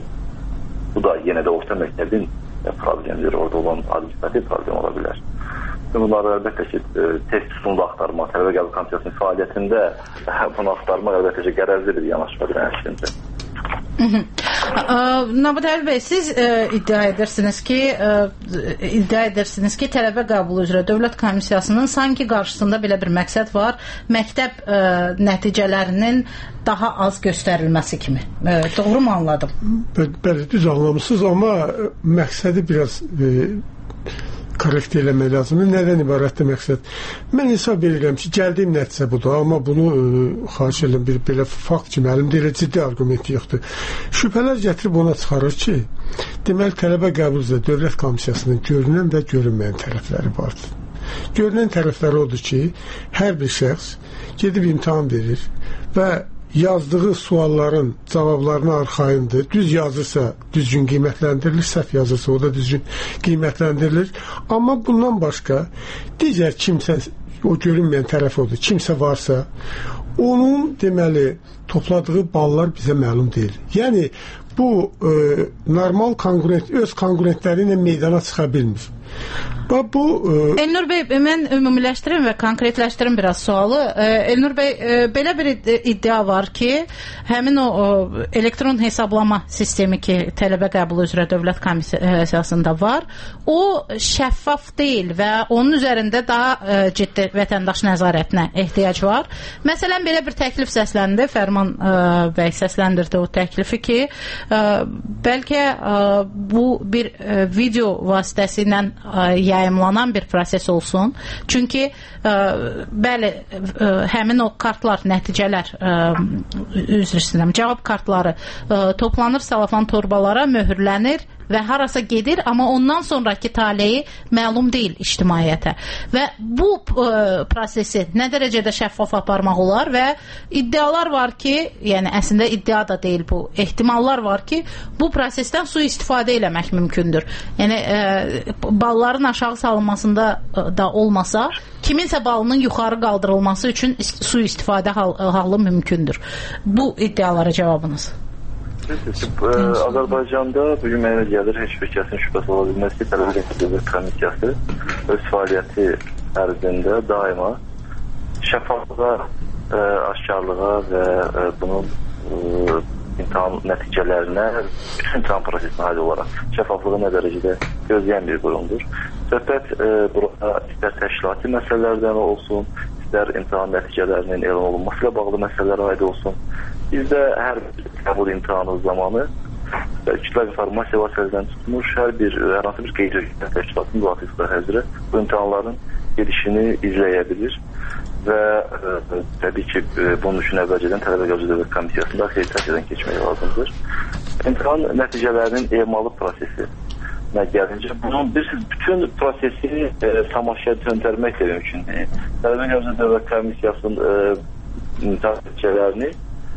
bu da yenə də orta məktəbin problemdir, orada olan administrativ problem ola bilər. Bunları əlbəttə ki, test üsulunda axtarmaq, Tələbə Qəbul Komissiyasının fəaliyyətində bunu axtarmaq əlbəttə ki, qərəzli bir yanaşmadır mənim fikrimcə. Nabat bəy, siz e, iddia edirsiniz ki, e, iddia edirsiniz ki, tələbə qəbulu üzrə Dövlət Komissiyasının sanki qarşısında belə bir məqsəd var, məktəb e, nəticələrinin daha az göstərilməsi kimi. E, doğru mu anladım? Bəli, düz anlamışsınız, amma məqsədi biraz e, korrekt eləmək lazımdır. Nədən ibarətdir məqsəd? Mən hesab edirəm ki, gəldiyim nəticə budur, amma bunu e, xahiş edirəm bir belə fakt kimi əlimdə elə ciddi argument yoxdur. Şübhələr gətirib ona çıxarır ki, deməli tələbə qəbul üzrə Dövlət Komissiyasının görünən və görünməyən tərəfləri vardır. Görünən tərəfləri odur ki, hər bir şəxs gedib imtahan verir və yazdığı sualların cavablarına arxayındır. Düz yazırsa düzgün qiymətləndirilir, səhv yazırsa o da düzgün qiymətləndirilir. Amma bundan başqa digər kimsə, o görünməyən tərəf odur, kimsə varsa, onun deməli topladığı ballar bizə məlum deyil. Yəni bu e, normal konkurent, öz konkurentləri ilə meydana çıxa bilmir. Bu, e... Elnur bəy, mən ümumiləşdirim və konkretləşdirim biraz sualı. E, Elnur bəy, e, belə bir iddia var ki, həmin o, o elektron hesablama sistemi ki, tələbə qəbulu üzrə Dövlət Komissiyasında var, o şəffaf deyil və onun üzərində daha e, ciddi vətəndaş nəzarətinə ehtiyac var. Məsələn, belə bir təklif səsləndi, Fərman e, bəy səsləndirdi o təklifi ki, e, bəlkə e, bu bir e, video vasitəsilə yayımlanan bir proses olsun. Çünki ə, bəli, ə, həmin o kartlar, nəticələr ə, üzr istəyirəm, cavab kartları ə, toplanır salafan torbalara, möhürlənir və harasa gedir, amma ondan sonraki taleyi məlum deyil ictimaiyyətə. Və bu ə, prosesi nə dərəcədə şəffaf aparmaq olar və iddialar var ki, yəni əslində iddia da deyil bu, ehtimallar var ki, bu prosesdən sui-istifadə eləmək mümkündür. Yəni ə, balların aşağı salınmasında ə, da olmasa, kiminsə balının yuxarı qaldırılması üçün sui-istifadə hal, halı mümkündür. Bu iddialara cavabınız? Azərbaycanda bugün mənə gəlir, heç bir kəsin şübhəsi ola bilməz ki, Tələbə Qeydiyyat Komissiyası öz fəaliyyəti ərzində daima şəffaflığa, ə, aşkarlığa və ə, bunun ə, imtahan nəticələrinə, bütün imtahan prosesinə aid olaraq şəffaflığı nə dərəcədə gözləyən bir qurumdur. Söhbət ə, burada istər təşkilati məsələlərdən olsun, istər imtahan nəticələrinin elan olunması ilə bağlı məsələlərə aid olsun. Bizdə hər bir qəbul imtahanı zamanı kütləvi informasiya vasitəsindən tutmuş hər bir, hər hansı bir qeyri-rəsmi təşkilatın vasitəsilə həzrə bu imtahanların gedişini izləyə bilir və ə, təbii ki, bunun üçün əvvəlcədən Tələbə Qəbul Komissiyasında akkreditasiyadan keçmək lazımdır. İmtahan nəticələrinin emalı prosesi nə gəlincə, bunun bir, bütün prosesi ə, tamaşaya döndərmək də mümkün deyil. Tələbə Qəbul Komissiyasının imtahan nəticələrini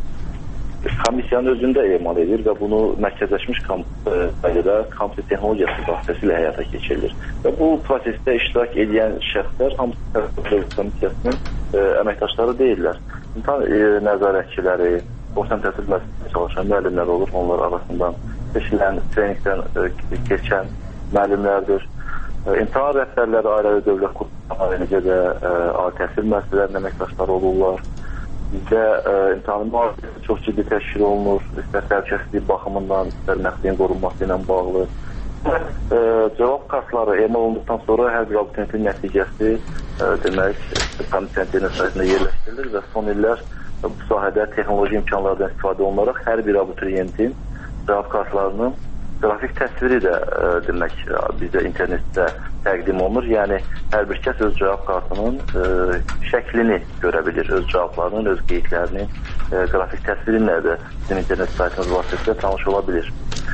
komissiyanın özündə emal edir və bunu mərkəzləşmiş qaydada kompüter texnologiyası vasitəsilə həyata keçirilir. Və bu prosesdə iştirak edən şəxslər hamısı komissiyasının ə, əməkdaşları deyirlər. İmtahan ə, nəzarətçiləri, orta təhsil müəssisəsində çalışan müəllimlər olur, onlar arasından seçilən, treninqdən ə, keçən müəllimlərdir. Ə, imtahan rəhbərləri ailəli dövlət qurumları, eləcə də ə, ali təhsil müəssisələrinin əməkdaşları olurlar. Bizdə ə, imtahanın mühafizəsi çox ciddi təşkil olunur, istər təhlükəsizlik baxımından, istər məxfiyyətin qorunması ilə bağlı. Ə, cavab kartları emal olunduqdan sonra hər bir abituriyentin nəticəsi ə, demək, komissiyanın internet saytında yerləşdirilir və son illər ə, bu sahədə texnoloji imkanlardan istifadə olunaraq hər bir abituriyentin cavab kartlarının qrafik təsviri də ə, demək, bizdə internetdə təqdim olunur. Yəni, hər bir kəs öz cavab kartının ə, şəklini görə bilir, öz cavablarının, öz qeydlərinin ə, qrafik təsvirinlə də bizim internet saytımız vasitəsilə tanış ola bilir.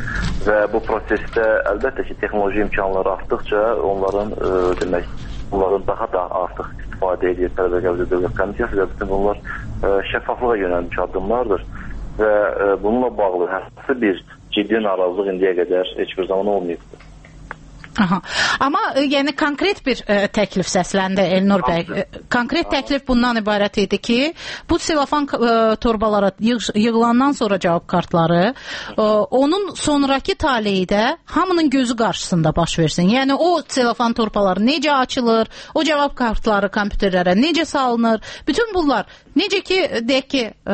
Və bu prosesdə əlbəttə ki, texnoloji imkanları artdıqca onların, ə, demək, onların daha da artıq istifadə edir Tələbə Qəbul Komissiyası və bütün bunlar ə, şəffaflığa yönəlmiş addımlardır. Və ə, bununla bağlı hər hansı bir ciddi narazılıq indiyə qədər heç bir zaman olmayıbdır. Aha. Amma yəni konkret bir ə, təklif səsləndi Elnur bəy. Konkret təklif bundan ibarət idi ki, bu selofan ə, torbalara yığ, yığılandan sonra cavab kartları ə, onun sonraki taleyi də hamının gözü qarşısında baş versin. Yəni o selofan torbaları necə açılır, o cavab kartları kompüterlərə necə salınır, bütün bunlar necə ki, deyək ki, ə,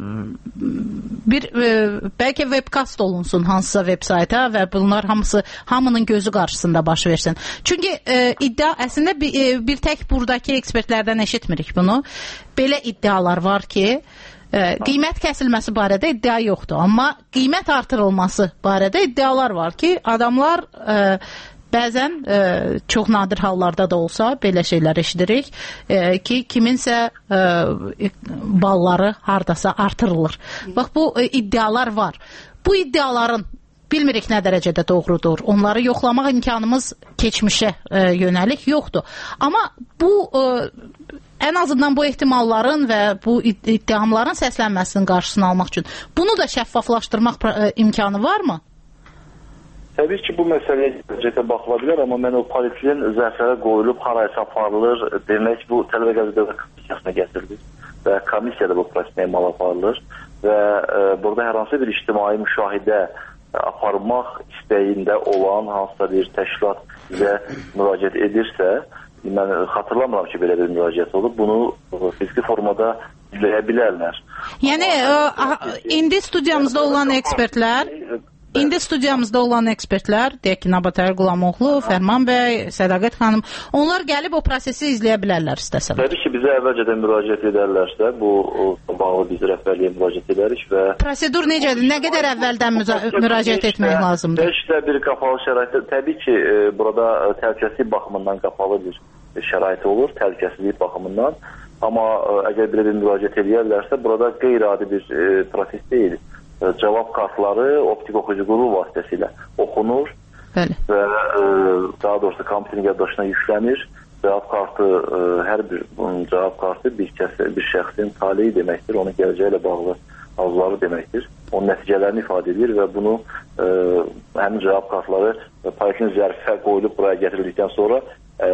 bir ə, bəlkə webcast olunsun hansısa veb sayta və bunlar hamısı hamının gözü qarşısında baş versin. Çünki e, iddia əslində bir, e, bir tək buradakı ekspertlərdən eşitmirik bunu. Belə iddialar var ki, e, qiymət kəsilməsi barədə iddia yoxdur. Amma qiymət artırılması barədə iddialar var ki, adamlar e, bəzən e, çox nadir hallarda da olsa belə şeylər eşidirik e, ki, kiminsə e, balları hardasa artırılır. Bax, bu e, iddialar var. Bu iddiaların bilmirik nə dərəcədə doğrudur. Onları yoxlamaq imkanımız keçmişə e, yönəlik yoxdur. Amma bu e, ən azından bu ehtimalların və bu iddiamların səslənməsinin qarşısını almaq üçün bunu da şəffaflaşdırmaq e, imkanı varmı? Təbii ki, bu məsələyə gələcəkdə baxıla bilər, amma mən o polisiyen zərflərə qoyulub haraysa aparılır, demək bu Tələbə Qəbul Komissiyasına gətirilir və komissiyada bu prosesdə emal aparılır və e, burada hər hansı bir ictimai müşahidə aparmaq istəyində olan hansısa bir təşkilat bizə müraciət edirsə, mən xatırlamıram ki, belə bir müraciət olub, bunu fiziki formada izləyə bilərlər. Yəni, ə, indi studiyamızda olan ekspertlər İndi studiyamızda olan ekspertlər, deyək ki, Nabatər Qulamoğlu, Fərman bəy, Sədaqət xanım, onlar gəlib o prosesi izləyə bilərlər istəsələr. Təbii ki, bizə əvvəlcədən müraciət edərlərsə, bu bağlı biz rəhbərliyə müraciət edərik və... Prosedur necədir? Nə qədər əvvəldən müraciət etmək lazımdır? Heç də bir qapalı şəraitdə, təbii ki, burada təhlükəsizlik baxımından qapalı bir şərait olur, təhlükəsizlik baxımından. Amma əgər belə bir müraciət edərlərsə, burada qeyri-adi bir proses deyil. e, cavab kartları optik oxuyucu qurulu vasitəsilə oxunur. Bəli. Və e, daha doğrusu kompüterin yaddaşına yüklənir. Cavab kartı, e, hər bir cavab kartı bir kəsə, bir şəxsin taleyi deməkdir. Onun gələcəyi ilə bağlı arzuları deməkdir. Onun nəticələrini ifadə edir və bunu e, həmin cavab kartları poliklinik zərfə qoyulub buraya gətirildikdən sonra e,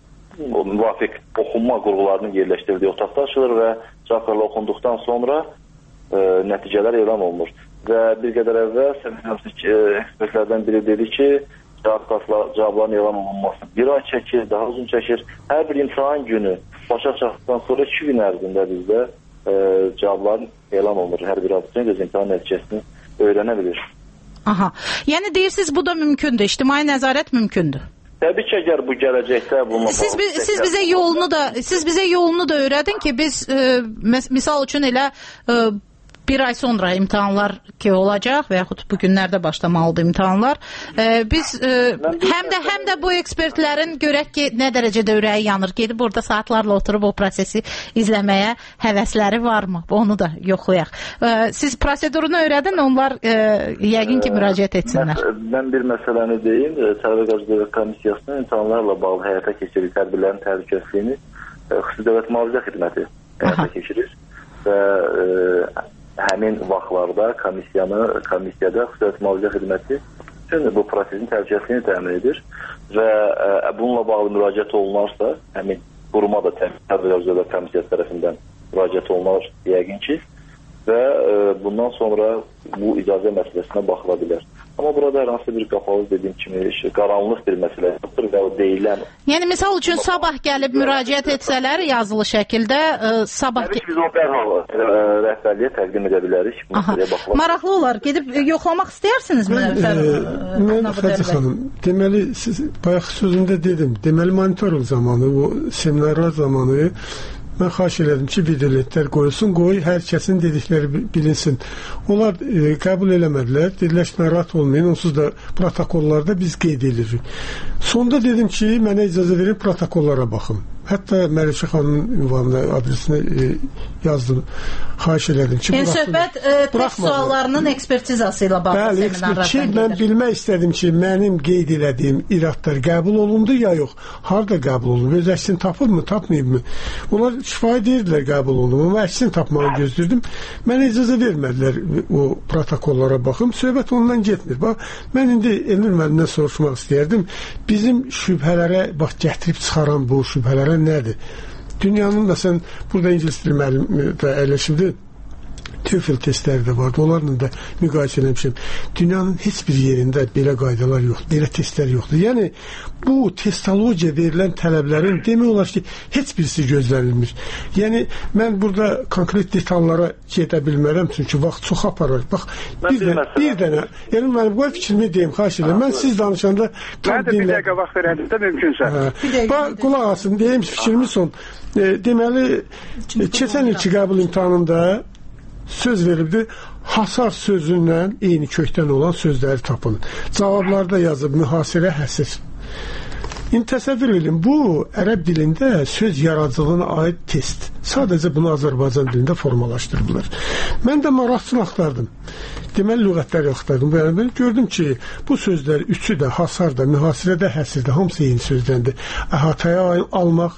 müvafiq oxunma qurğularının yerləşdirildiyi otaqda açılır və cavab kartları oxunduqdan sonra e, nəticələr elan olunur. Və bir qədər əvvəl ekspertlərdən biri dedi ki, cavabların elan olunması bir ay çəkir, daha uzun çəkir. Hər bir imtahan günü başa çatdıqdan sonra iki gün ərzində bizdə e, cavabların elan olunur. Hər bir abituriyent öz imtahan nəticəsini öyrənə bilir. Aha. Yəni deyirsiniz bu da mümkündür, ictimai nəzarət mümkündür. Təbii ki, əgər bu gələcəkdə bununla siz, bi siz bizə yolunu da siz bizə yolunu da öyrədin ki, biz e, misal üçün elə e, bir ay sonra imtahanlar ki olacaq və yaxud bu günlərdə başlamalıdır imtahanlar. E, biz e, həm də həm də bu ekspertlərin görək ki, nə dərəcədə ürəyi yanır, gedib burada saatlarla oturub o prosesi izləməyə həvəsləri varmı? Onu da yoxlayaq. E, siz prosedurunu öyrədin, onlar e, yəqin ki müraciət etsinlər. Mən, mən bir məsələni deyim. Tələbə Qazı Dövlət Komissiyasının imtahanlarla bağlı həyata keçirir tədbirlərin təhlükəsizliyini Xüsusi Dövlət Mühafizə Xidməti həyata keçirir və e, həmin vaxtlarda komissiyanı, komissiyada Xüsusi Dövlət Mühafizə Xidməti üçün bu prosesin təhlükəsizliyini təmin edir və e, bununla bağlı müraciət olunarsa, həmin quruma da Tələbə Qazı Dövlət Komissiyası tərəfindən müraciət olunur yəqin ki və e, bundan sonra bu icazə məsələsinə baxıla bilər. Amma burada hər hansı bir qapalı dediyim kimi qaranlıq bir məsələ yoxdur və o deyilən... Yəni misal üçün sabah gəlib müraciət etsələr yazılı şəkildə e, sabah... Təbii ki, biz o dərhal e, rəhbərliyə təqdim edə bilərik. Maraqlı olar. Gedib yoxlamaq istəyərsinizmi? Mən Xəcə xanım, deməli, siz bayaq sözümdə dedim, deməli monitorluq zamanı, o seminarlar zamanı mən xahiş elədim ki, videoletlər qoyulsun, qoy, hər kəsin dedikləri bilinsin. Onlar e, qəbul eləmədilər, dedilər ki, narahat olmayın, onsuz da protokollarda biz qeyd edirik. Sonda dedim ki, mənə icazə verin, protokollara baxın. Hətta Məlikə xanımın ünvanına, adresinə e, yazdım, xahiş elədim ki, yəni söhbət e, test suallarının ekspertizası ilə bağlı bəli, seminarlardan gedir. Mən bilmək istədim ki, mənim qeyd elədiyim iradlar qəbul olundu ya yox, harada qəbul olundu, öz əksini tapıb mı, tapmayıb mı? Onlar şifahi deyirdilər qəbul olundu, amma əksini tapmağı gözləyirdim. Mənə icazə vermədilər o protokollara baxım, söhbət ondan getmir. Bax, mən indi Elnur müəllimdən soruşmaq istəyərdim, bizim şübhələrə, bax, gətirib çıxaran bu şübhələrə nədir? Dünyanın da sən burada ingilis dili müəllimi də əyləşibdir. TOEFL testləri də vardı. Onlarla da müqayisə eləmişəm. Dünyanın heç bir yerində belə qaydalar yoxdur, belə testlər yoxdur. Yəni bu testologiya verilən tələblərin demək olar ki, heç birisi gözlənilmir. Yəni mən burada konkret detallara gedə bilmərəm, çünki vaxt çox aparır. Bax, bir, bir, bir dənə, yəni mənim qoy fikrimi deyim, xahiş edirəm. Mən siz danışanda mən də bir dəqiqə vaxt verədim də mümkünsə. Bax, qulaq asın, deyim fikrimi son. E, deməli, keçən ilki qəbul imtahanında söz verildi, hasar sözündən eyni kökdən olan sözləri tapın. Cavablarda yazıb mühasirə həsir. İndi təsəvvür edin, bu ərəb dilində söz yaradıcılığına aid test. Sadəcə bunu Azərbaycan dilində formalaşdırdılar. Mən də maraqçını axtardım. Deməli, lüğətləri axtardım. Yəni, gördüm ki, bu sözlər üçü də, hasar da, mühasirə də, həsir də, hamısı eyni sözdəndir. Əhatəyə almaq,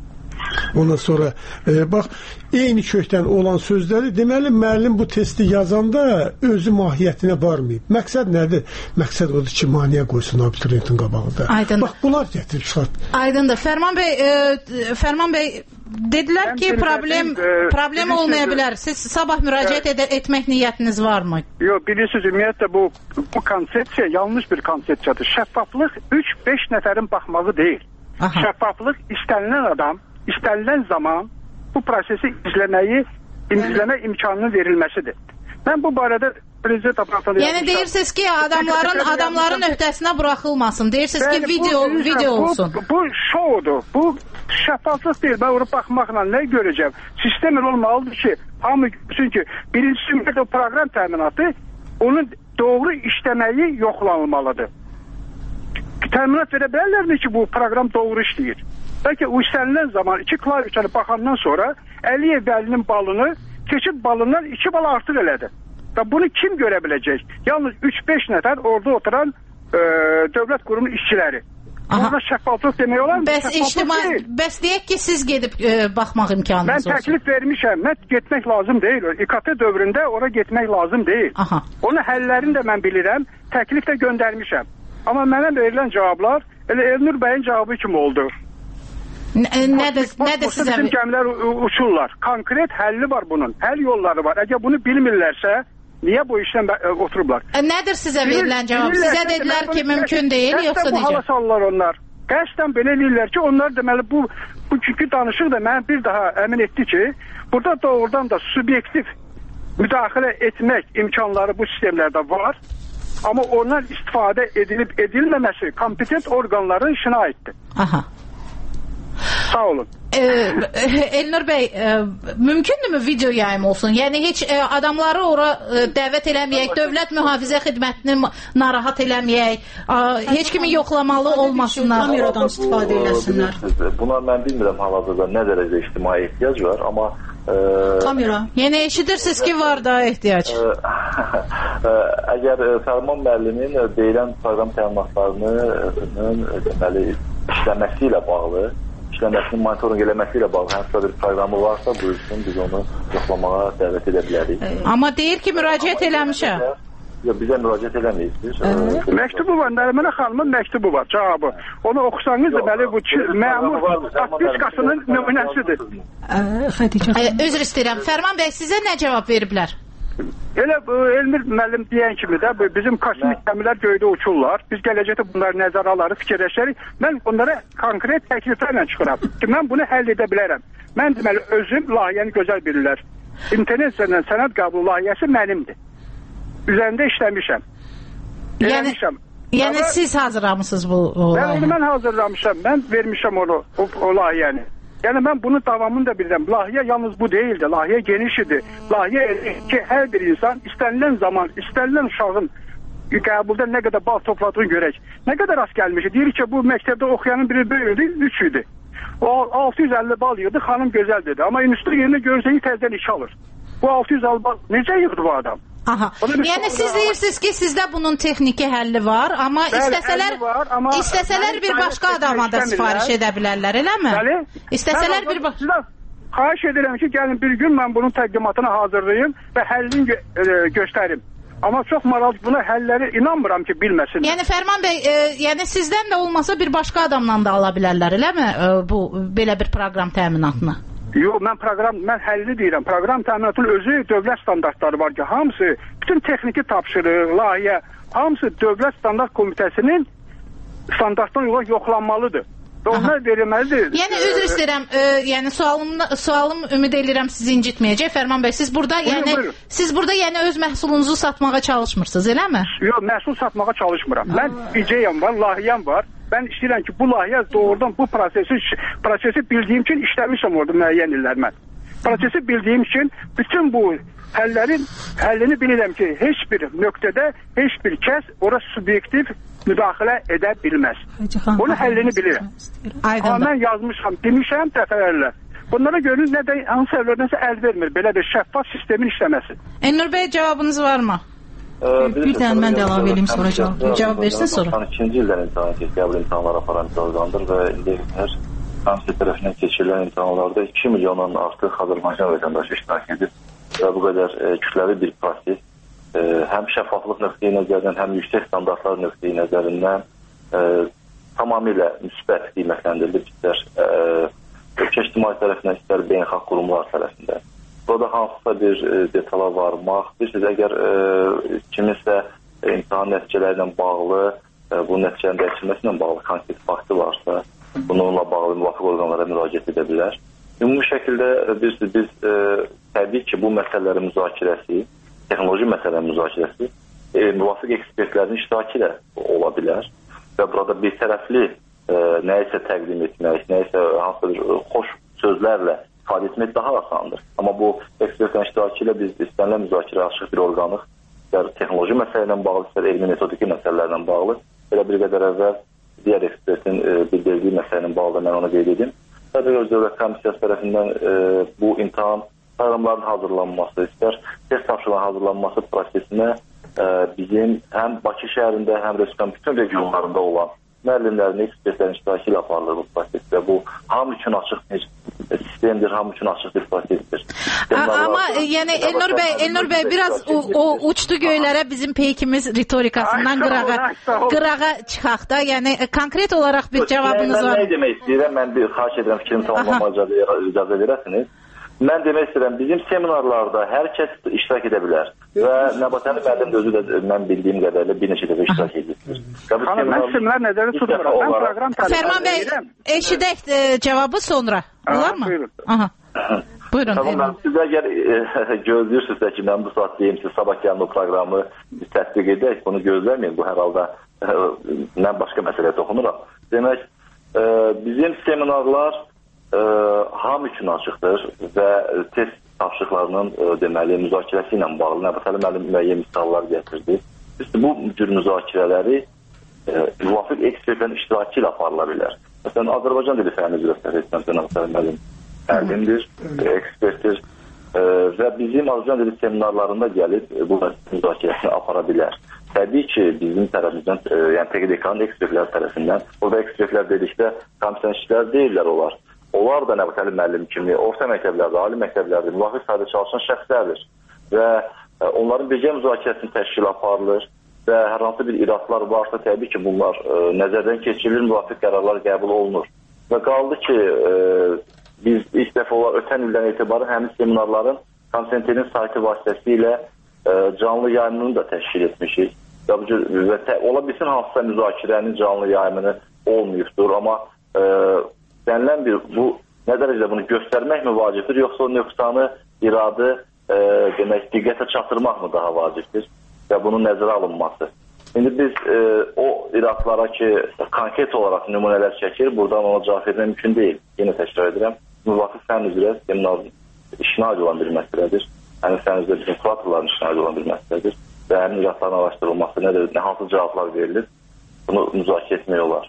ondan sonra e, bax, eyni kökdən olan sözləri, deməli müəllim bu testi yazanda özü mahiyyətinə varmayıb. Məqsəd nədir? Məqsəd odur ki, maneə qoysun abituriyentin qabağında. Aydın. Bax, bunlar gətirib çıxart. Aydındır. Fərman bəy, e, Fərman bəy dedilər ki, problem problem olmaya bilər. Siz sabah müraciət ed etmək niyyətiniz varmı? Yox, bilirsiniz, ümumiyyətlə bu bu konsepsiya yanlış bir konsepsiyadır. Şəffaflıq üç beş nəfərin baxmağı deyil. Aha. Şəffaflıq istənilən adam istənilən zaman bu prosesi izləməyi, izləmə imkanının verilməsidir. Mən bu barədə prezident aparatında... Yəni deyirsiniz ki, adamların adamların öhdəsinə buraxılmasın. Deyirsiniz ki, video video olsun. Bu, bu şoudur. Bu şəffaflıq deyil. Ben oraya baxmaqla nə görəcəm? Sistem olmalıdır ki, hamı görsün ki, birincisi o proqram təminatı onun doğru işləməyi yoxlanılmalıdır. Təminat verə bilərlərmi ki, bu proqram doğru işləyir? Bəlkə o istənilən zaman iki klaviçanı baxandan sonra Əliyev Vəlinin balını keçid balından iki bal artıq elədi. Və bunu kim görə biləcək? Yalnız üç beş nəfər orada oturan e, dövlət qurumu işçiləri. Orada şəffaflıq demək olar mı? Bəs ictima, bəs deyək ki, siz gedib e, baxmaq imkanınız mən olsun. Mən təklif vermişəm. Mən getmək lazım deyil. İ K T dövründə ora getmək lazım deyil. Aha. Onun həllərini də mən bilirəm. Təklif də göndərmişəm. Amma mənə verilən cavablar elə Elnur bəyin cavabı kimi oldu. Nədir nədir sizə? Bizim gəmilər uçurlar. Konkret həlli var bunun. Həll yolları var. Əgər bunu bilmirlərsə, niyə bu işdən oturublar? Nədir sizə verilən cavab? Sizə dedilər ki, mümkün deyil, yoxsa necə? Bu hala sallar onlar. Qəsdən belə eləyirlər ki, onlar deməli bu bugünkü danışıq da mənə bir daha əmin etdi ki, burada doğrudan da subyektiv müdaxilə etmək imkanları bu sistemlərdə var. Amma ondan istifadə edilib edilməməsi kompetent orqanların işinə aiddir. Aha. Sağ olun. Ee, Elnur bəy, e, mümkündürmü video yayım olsun? Yəni heç e, adamları ora e, dəvət eləməyək, dövlət mühafizə xidmətini narahat eləməyək, e, heç kimi yoxlamalı olmasınlar. Kameradan istifadə eləsinlər. Buna mən bilmirəm hal-hazırda nə dərəcə ictimai ehtiyac var, amma e, kamera. Yəni eşidirsiniz ki, var da ehtiyac. E, əgər Fərman müəllimin deyilən proqram təminatlarının deməli işləməsi ilə bağlı, işləməsinin monitoring eləməsi ilə bağlı hansısa bir proqramı varsa, buyursun, biz onu yoxlamağa dəvət edə bilərik. Amma deyir ki, müraciət eləmişəm. Yox, bizə müraciət eləməyik. Məktubu var, Nərminə xanımın məktubu var, cavabı. Onu oxusanız deməli bu məmur statistikasının nümunəsidir. Özür istəyirəm. Fərman bəy, sizə nə cavab veriblər? Elə Elmir müəllim deyən kimi də bizim kosmik gəmilər göydə uçurlar. Biz gələcəkdə bunları nəzərə alarıq, fikirləşərik. Mən onlara konkret təkliflərlə çıxıram ki, mən bunu həll edə bilərəm. Mən deməli özüm layihəni gözəl bilirlər. İnternet üzərindən sənəd qəbulu layihəsi mənimdir. Üzərində işləmişəm. Eləmişəm. Yəni Ama, siz hazırlamışsınız bu layihəni? Mən onu mən hazırlamışam. Mən vermişəm onu, o, o layihəni. Yəni mən bunun davamını da bilirəm. Layihə yalnız bu deyildi. Layihə geniş idi. Layihə ki, hər bir insan istənilən zaman, istənilən uşağın qəbulda nə qədər bal topladığını görək. Nə qədər rast gəlmişik. Deyirik ki, bu məktəbdə oxuyanın biri böyüdü, üç idi. O altı yüz əlli bal yığdı, xanım gözəl dedi. Amma üniversite yerine görsəyi təzdən iş alır. Bu altı yüz əlli bal necə yığdı bu adam? Aha. Yəni siz deyirsiniz ki, sizdə bunun texniki həlli var, amma Bəli, istəsələr var, amma istəsələr bir başqa adama da sifariş edə bilərlər, eləmi? Bəli. İstəsələr bir başqa xahiş edirəm ki, gəlin bir gün mən bunun təqdimatını hazırlayım və həllini gö e, göstərim. Amma çox maraqlı buna həlləri inanmıram ki, bilməsinlər. Yəni Fərman bəy, e, yəni sizdən də olmasa bir başqa adamla da ala bilərlər, eləmi? E, bu belə bir proqram təminatını. Yox, mən proqram, mən həlli deyirəm. Proqram təminatının özü dövlət standartları var ki, hamısı, bütün texniki tapşırıq, layihə, hamısı dövlət standart komitəsinin standartına yox yoxlanmalıdır. Və onlar verilməlidir. Yəni üzr istəyirəm, e, yəni sualım sualım ümid edirəm sizi incitməyəcək. Fərman bəy, siz burada buyurun, yəni buyurun. Siz burada yəni öz məhsulunuzu satmağa çalışmırsınız, eləmi? Yox, məhsul satmağa çalışmıram. Mən ideyam var, layihəm var. Ben istəyirəm ki, bu layihə doğrudan bu prosesi prosesi bildiyim üçün işləmişəm orada müəyyən illər mən. Prosesi bildiyim üçün bütün bu həllərin həllini bilirəm ki, heç bir nöqtədə heç bir kəs ora subyektiv müdaxilə edə bilməz. Bunu həllini bilirəm. Amma mən yazmışam, demişəm dəfələrlə. Bunlara görə nə də hansı evlərdənsə əl vermir belə bir şəffaf sistemin işləməsi. Elnur bəy, cavabınız varmı? Bir dənə mən də əlavə edeyim, sonra cavab, cavab versin sonra. doxsan ikinci ildən imtahan qəbul imtahanları aparan orqandır və indi hər komisiya tərəfindən keçirilən imtahanlarda iki milyondan artıq Azərbaycan vətəndaşı iştirak edir və bu qədər e, kütləvi bir proses e, həm şəffaflıq nöqteyi nəzərindən, həm yüksək standartlar nöqteyi nəzərindən e, tamamilə müsbət qiymətləndirilir. İstər e, ölkə ictimai tərəfindən, istər beynəlxalq qurumlar tərəfindən. Burada hansısa bir e, detala varmaq, bilirsiniz, əgər e, kiminsə e, imtahan nəticələri ilə bağlı, e, bu nəticələrin dəyişilməsi ilə bağlı konkret faktı varsa, bununla bağlı müvafiq orqanlara müraciət edə bilər. Ümumi şəkildə bilirsiniz, biz e, təbii ki, bu məsələlərin müzakirəsi, texnoloji məsələlərin müzakirəsi e, müvafiq ekspertlərin iştirakı ilə ola bilər və burada bir tərəfli e, nəyisə təqdim etmək, nəyisə hansısa bir xoş sözlərlə ifadə etmək daha asandır. Amma bu ekspertlərin iştirakı ilə biz istənilən müzakirə açıq bir orqanıq, istər texnoloji məsələ ilə bağlı, istər elmi metodiki məsələlərlə bağlı, belə bir qədər əvvəl digər ekspertin e, bildirdiyi məsələ ilə bağlı mən onu qeyd edim. Təbii ki, Dövlət Komissiyası tərəfindən e, bu imtahan proqramların hazırlanması, istər test tapşırıqların hazırlanması prosesinə ə, bizim həm Bakı şəhərində, həm Respublikanın bütün regionlarında olan müəllimlərin, ekspertlərin iştirakı ilə aparılır bu prosesdə. Bu, hamı üçün açıq bir sistemdir, hamı üçün açıq bir prosesdir. Ama yani Elnur Bey, Elnur Bey biraz o, o uçtu göylere bizim peykimiz ritorikasından qırağa, qırağa çıxaq da. Yani konkret olarak bir cevabınız var. Mən nə demək istəyirəm, mən bir xahiş edirəm fikrimi tamamlamaca icazə verəsiniz. Mən demək istəyirəm, bizim seminarlarda hər kəs iştirak edə bilər və Nəbatəli müəllim özü də mən bildiyim qədərilə bir neçə dəfə iştirak edir. Xanım, mən seminar nəzərdə tutmuram, mən proqram tələb Fərman Bəy, eşidək e, cevabı sonra, olar mı? Buyurun. Aha. Buyurun. Tamam, mən siz əgər e, gözləyirsinizsə ki, mən bu saat deyim, siz sabah gəlin o proqramı təsdiq edək, bunu gözləməyin, bu hər halda e, mən başqa məsələyə toxunuram. Demək, e, bizim seminarlar Ə, hamı üçün açıqdır və test tapşırıqlarının ə, deməli müzakirəsi ilə bağlı Nəbatəli müəllim müəyyən misallar gətirdi. Biz bu cür müzakirələri ə, müvafiq ekspertlərin iştirakı ilə aparıla bilər. Məsələn, Azərbaycan dili fənni üzrə səhv Nəbatəli müəllim müəllimdir, ekspertdir ə, və bizim Azərbaycan dili seminarlarında gəlib bu müzakirəsini apara bilər. Təbii ki, bizim tərəfimizdən, ə, yəni T Q D K-nın ekspertləri tərəfindən, orada ekspertlər dedikdə kompetensiyalar deyirlər onlar. Onlar da Nəbatəli müəllim kimi orta məktəblərdə, ali məktəblərdə müvafiq sahədə çalışan şəxslərdir və ə, onların birgə müzakirəsinin təşkili aparılır və hər hansı bir iradlar varsa təbii ki, bunlar ə, nəzərdən keçirilir, müvafiq qərarlar qəbul olunur. Və qaldı ki, ə, biz ilk dəfə olar ötən ildən etibarən həmin seminarların Konsentenin saytı vasitəsilə ə, canlı yayımını da təşkil etmişik. Və, və tə, ola bilsin hansısa müzakirənin canlı yayımını olmayıbdır, amma ə, denilən bir, bu nə dərəcədə bunu göstərmək mi vacibdir, yoxsa o nöqsanı, iradı e, demək, diqqətə çatdırmaq mı daha vacibdir və bunun nəzərə alınması. İndi biz e, o iradlara ki, konkret olaraq nümunələr çəkir, buradan ona cavab vermək mümkün deyil. Yenə təkrar edirəm, müvafiq fənn üzrə seminarın işinə aid olan bir məsələdir. Həmin fənn üzrə bizim kuratorların işinə aid olan bir məsələdir və həmin iradların araşdırılması nədir, nə hansı cavablar verilir, bunu müzakirə etmək olar.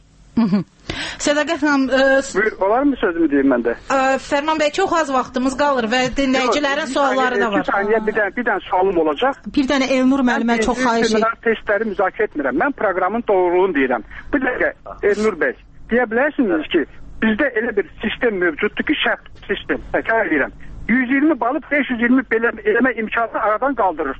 Sədaqət xanım, e, Buyur, olar mı sözümü deyim mən də? E, Fərman bəy, çox az vaxtımız qalır və dinləyicilərin sualları da var. Bir saniyə, bir dənə, bir dənə sualım olacaq. Bir dənə Elnur müəllimə çox xahiş edirəm. Mən testləri müzakirə etmirəm. Mən proqramın doğruluğunu deyirəm. Bir dəqiqə, Elnur bəy, deyə bilərsiniz ki, bizdə elə bir sistem mövcuddur ki, şərt sistem. Təkrar edirəm. yüz iyirmi balı beş yüz iyirmi eləmə imkanını aradan qaldırır.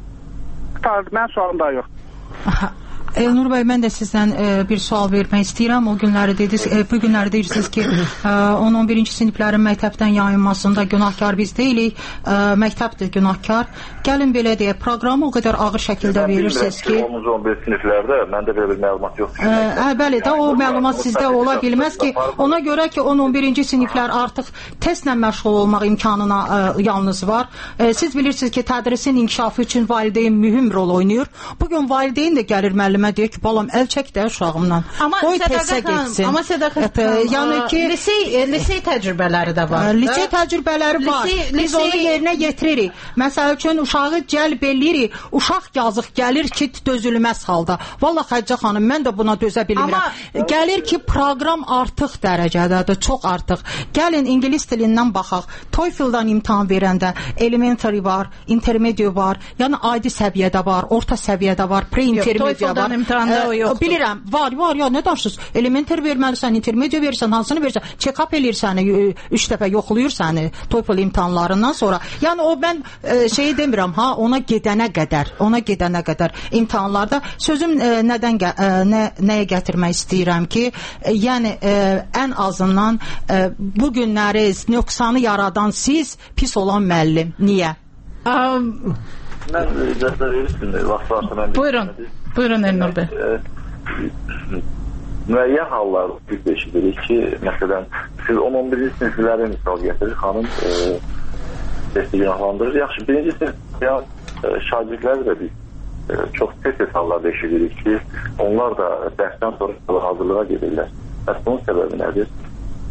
Mən sualım daha yox. Elnur bəy, mən də sizdən e, bir sual vermək istəyirəm. O günləri dediniz, e, bu günləri deyirsiniz ki, on on birinci siniflərin məktəbdən yayınmasında günahkar biz deyilik, e, məktəbdir günahkar. Gəlin belə deyək, proqramı o qədər ağır şəkildə verirsiniz ki, on on birinci siniflərdə məndə belə bir məlumat yoxdur. E, hə, bəli də, o məlumat sizdə ola bilməz ki, ona görə ki, on on birinci siniflər artıq testlə məşğul olmaq imkanına e, yalnız var. E, siz bilirsiniz ki, tədrisin inkişafı üçün valideyn mühüm rol oynayır. Bugün valideyn də gəlir müəllim deyir ki, balam əl çək də uşağımdan. Qoy testə getsin. Amma Sədaqət xanım, yəni ki, lisey, lisey təcrübələri də var. Lisey təcrübələri var. Lisey, Biz lisey... onu yerinə getiririk. Məsəl üçün, uşağı cəlb eləyirik. Uşaq yazıq gəlir ki, dözülməz halda. Vallahi Xədicə xanım, mən də buna dözə bilmirəm. Amma... Gəlir ki, proqram artıq dərəcədədir, çox artıq. Gəlin, İngilis dilindən baxaq. TOEFL-dan imtahan verəndə elementary var, intermediate var, yəni adi səviyyədə var, orta səviyyədə var, pre-intermediate var. İmtahanda o yoxdur. Bilirəm, var, var, ya nə danışırsınız? Elementer verməlisən, intermediate verirsən, hansını verirsən? Check-up eləyir səni, üç dəfə yoxlayır səni TOEFL imtahanlarından sonra. Yəni o mən e, şeyi demirəm, ha, ona gedənə qədər, ona gedənə qədər imtahanlarda sözüm e, nədən e, nə nəyə gətirmək istəyirəm ki, e, yəni e, ən azından e, bu günləri nöqsanı yaradan siz, pis olan müəllim. Niyə? Um, mən icazə verirsiniz, vaxt varsa mən Buyurun. Buyurun Elnur bəy. Müəyyən hallar biz eşidirik ki, məsələn, siz on on birinci sinifləri misal gətirir, xanım e, testi günahlandırır. Yaxşı, birinci sinif e, şagirdləri də biz e, çox tez-tez hallarda eşidirik ki, onlar da dərsdən sonra hazırlığa gedirlər. Bəs bunun səbəbi nədir?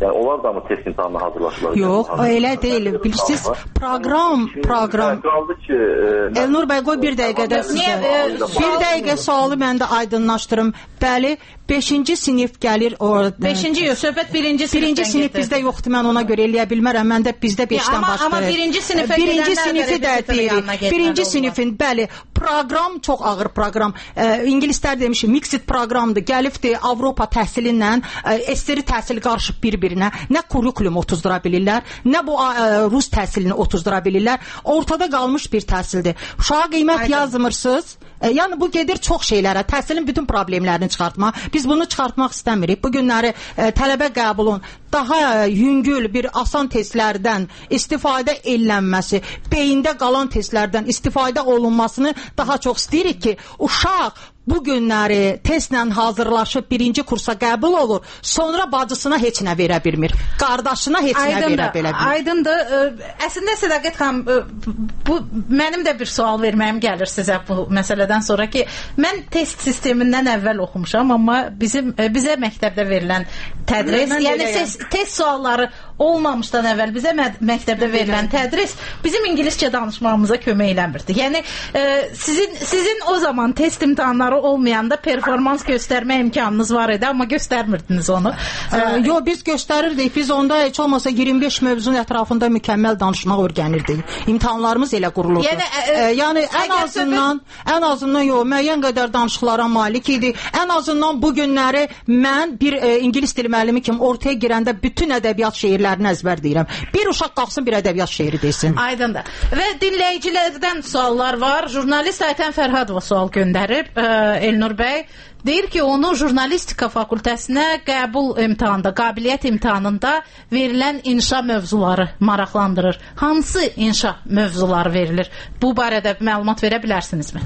Yəni onlar da mı test imtahanına hazırlaşırlar? Yox, elə deyil. Bilirsiniz, proqram, proqram. Qaldı ki, e, Elnur bəy, qoy bir dəqiqədə sizə. Bir dəqiqə sualı mən də aydınlaşdırım. Bəli, beşinci sinif gəlir orada. beşinci yox, söhbət birinci sinifdən Birinci sinif bizdə yoxdur, mən ona görə eləyə bilmərəm. Məndə bizdə beşdən başlayır. Amma birinci sinifə birinci sinifi də deyil. Birinci sinifin, bəli, proqram çox ağır proqram. E, İngilislər demiş, mixed proqramdır. Gəlibdir Avropa təhsili ilə e, esteri təhsil qarışıb bir-birinə. Nə kurikulum otuzdura bilirlər, nə bu e, rus təhsilini otuzdura bilirlər. Ortada qalmış bir təhsildir. Uşağa qiymət yazmırsınız. E, yəni bu gedir çox şeylərə, təhsilin bütün problemlərini çıxartma. Biz bunu çıxartmaq istəmirik. Bu günləri e, tələbə qəbulun daha yüngül bir asan testlərdən istifadə edilməsi, beyində qalan testlərdən istifadə olunmasını daha çox istəyirik ki, uşaq bu günləri testlə hazırlaşıb birinci kursa qəbul olur, sonra bacısına heç nə verə bilmir, qardaşına heç nə verə bilmir. Aydındır. Əslində Sədaqət xanım, bu mənim də bir sual verməyim gəlir sizə bu məsələdən sonra ki, mən test sistemindən əvvəl oxumuşam, amma bizim bizə məktəbdə verilən tədris, yəni ses, test sualları olmamışdan əvvəl bizə məktəbdə verilən tədris bizim ingiliscə danışmamıza kömək eləmirdi. Yəni e, sizin sizin o zaman test imtahanları olmayanda performans göstərmə imkanınız var idi, amma göstərmirdiniz onu. E, Yox, biz göstərirdik. Biz onda heç olmasa iyirmi beş mövzunun ətrafında mükəmməl danışmaq öyrənirdik. İmtahanlarımız elə qurulurdu. Yəni, e, e, yəni ən azından söhbət... ən azından yox, müəyyən qədər danışıqlara malik idi. Ən azından bu günləri mən bir e, ingilis dili müəllimi kimi ortaya girəndə bütün ədəbiyyat şeirlərini əzbərləyirəm. Bir uşaq qalxsın bir ədəbiyyat şeiri desin. Aydındır. Və dinləyicilərdən suallar var. Jurnalist Aytən Fərhadova sual göndərib. E, Elnur bəy deyir ki, onu jurnalistika fakültəsinə qəbul imtahanında, qabiliyyət imtahanında verilən inşa mövzuları maraqlandırır. Hansı inşa mövzuları verilir? Bu barədə məlumat verə bilərsinizmi?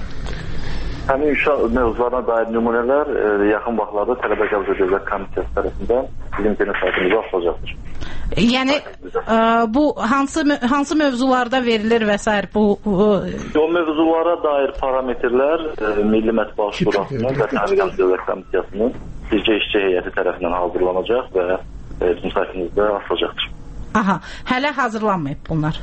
Həmin inşa mövzularına dair nümunələr e, yaxın vaxtlarda Tələbə Qəbul Dövlət Komitəsi tərəfindən bizim internet saytımıza açılacaqdır. Yəni e, bu hansı hansı mövzularda verilir və s. bu o mövzulara dair parametrlər e, Milli Mətbuat Şurasının və Tələbə Qəbul Dövlət Komitəsinin bircə işçi heyəti tərəfindən hazırlanacaq və e, bizim saytımızda açılacaqdır. Aha, hələ hazırlanmayıb bunlar.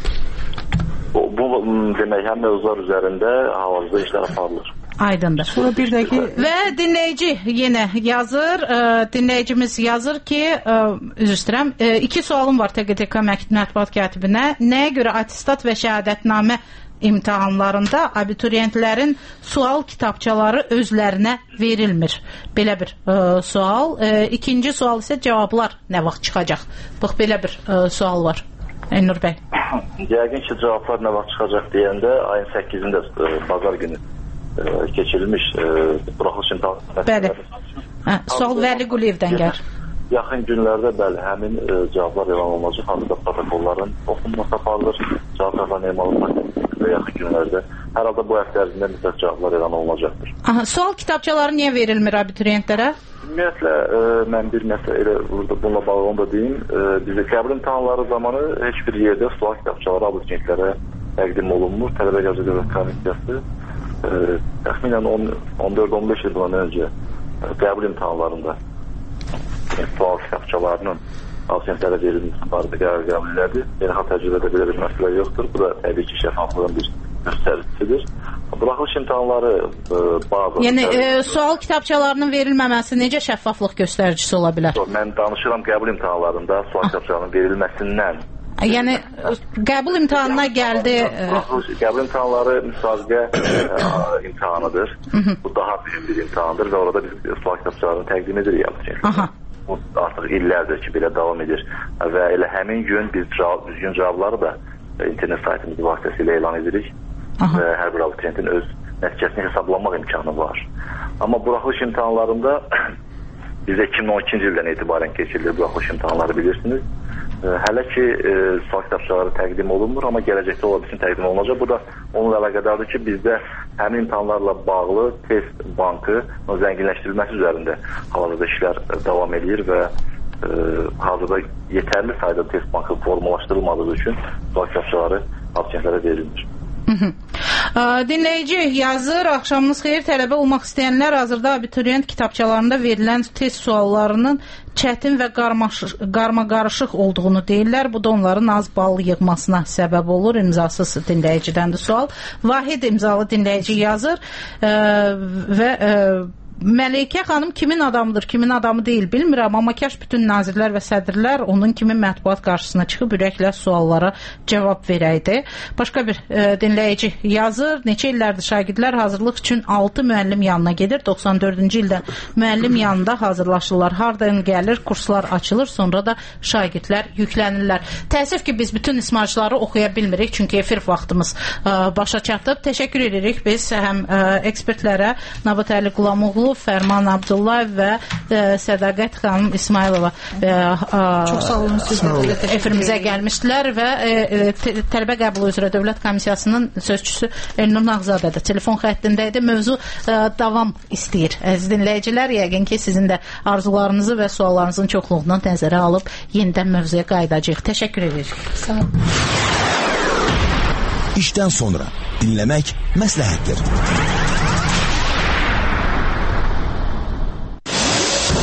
Bu, bu demək, həm mövzular üzərində hal-hazırda işlər aparılır. Aydındır. Sonra bir dəqiqə... Və dinləyici yenə yazır, e, dinləyicimiz yazır ki, e, üzr istəyirəm, e, iki sualım var T Q T K mətbuat katibinə. Nəyə görə attestat və şəhadətnamə imtahanlarında abituriyentlərin sual kitabçaları özlərinə verilmir? Belə bir e, sual. E, ikinci sual isə cavablar nə vaxt çıxacaq? Bax, belə bir e, sual var. Elnur bəy. Yəqin ki, cavablar nə vaxt çıxacaq deyəndə ayın səkkizində e, bazar günü e, keçirilmiş e, buraxılış imtahanı. Bəli. Hə, sual Vəli Quliyevdən gəlir. Yaxın günlərdə bəli, həmin e, cavablar elan olunacaq. Hazırda protokolların oxunması aparılır. Cavablarla emal olunacaq və yaxın günlərdə. Hər halda bu həftə ərzində mütləq cavablar elan olunacaqdır. Aha, sual kitabçaları niyə verilmir abituriyentlərə? Ümumiyyətlə, e, mən bir məsələ elə burada bununla bağlı onu da deyim. E, bizə qəbul imtahanları zamanı heç bir yerdə sual kitabçaları abituriyentlərə təqdim olunmur. Tələbə Qəbul Dövlət Komitəsi e, təxminən on dörd on beş il bundan öncə e, qəbul imtahanlarında e, sual kitabçalarının abituriyentlərə verilməsi barədə qərar qəbul elədi. Beynəlxalq təcrübədə belə bir məsələ yoxdur. Bu da təbii ki, şəffaflığın bir göstəricisidir. Buraxılış imtahanları e, bazı... Yəni, e, sual kitabçalarının verilməməsi necə şəffaflıq göstəricisi ola bilər? Mən danışıram qəbul imtahanlarında sual kitabçalarının verilməsindən. Yəni, qəbul imtahanına gəldi... Buraxılış, qəbul imtahanları müsabiqə e, imtahanıdır. Bu daha büyük bir imtahandır və orada biz sual kitabçalarını təqdim edirik yapacaq. Aha. Bu artıq illərdir ki, belə davam edir. Və elə həmin gün biz cavab, düzgün cavabları da internet saytımız vasitəsilə elan edirik. Aha. Və hər bir abituriyentin öz nəticəsini hesablanmaq imkanı var. Amma buraxılış imtahanlarında bizə iki min on ikinci ildən etibarən keçirilir buraxılış imtahanları, bilirsiniz. E, hələ ki e, sual kitabçaları təqdim olunmur, amma gələcəkdə ola bilsin təqdim olunacaq. Bu da onunla əlaqədardır ki, bizdə həmin imtahanlarla bağlı test bankı zənginləşdirilməsi üzərində hal-hazırda işlər davam edir və e, hazırda yetərli sayda test bankı formalaşdırılmadığı üçün sual kitabçaları abiturientlərə verilmir. Dinləyici yazır, axşamınız xeyir, tələbə olmaq istəyənlər hazırda abituriyent kitabçalarında verilən test suallarının çətin və qarma-qarışıq olduğunu deyirlər. Bu da onların az bal yığmasına səbəb olur. İmzasız dinləyicidən də sual. Vahid imzalı dinləyici yazır və Məleykə xanım kimin adamıdır, kimin adamı deyil bilmirəm, amma kaş bütün nazirlər və sədrlər onun kimi mətbuat qarşısına çıxıb ürəklə suallara cavab verəydi. Başqa bir e, dinləyici yazır, neçə illərdir şagirdlər hazırlıq üçün altı müəllim yanına gedir, doxsan dördüncü ildə müəllim yanında hazırlaşırlar, hardan gəlir, kurslar açılır, sonra da şagirdlər yüklənirlər. Təəssüf ki, biz bütün ismarçıları oxuya bilmirik, çünki efir vaxtımız e, başa çatıb. Təşəkkür edirik biz həm e, ekspertlərə, Nabat Əli Qulamoğlu, Fərman Abdullayev və e, Sədaqət xanım İsmailova e, çox sağ olun, efirimizə gəlmişdilər və e, tələbə qəbulu üzrə Dövlət Komissiyasının sözçüsü Elnur Nağzadə də telefon xəttində idi. Mövzu e, davam istəyir. Əziz dinləyicilər, yəqin ki, sizin də arzularınızı və suallarınızın çoxluğundan nəzərə alıb yenidən mövzuya qayıdacağıq. Təşəkkür edirik. Sağ olun. İşdən sonra dinləmək məsləhətdir.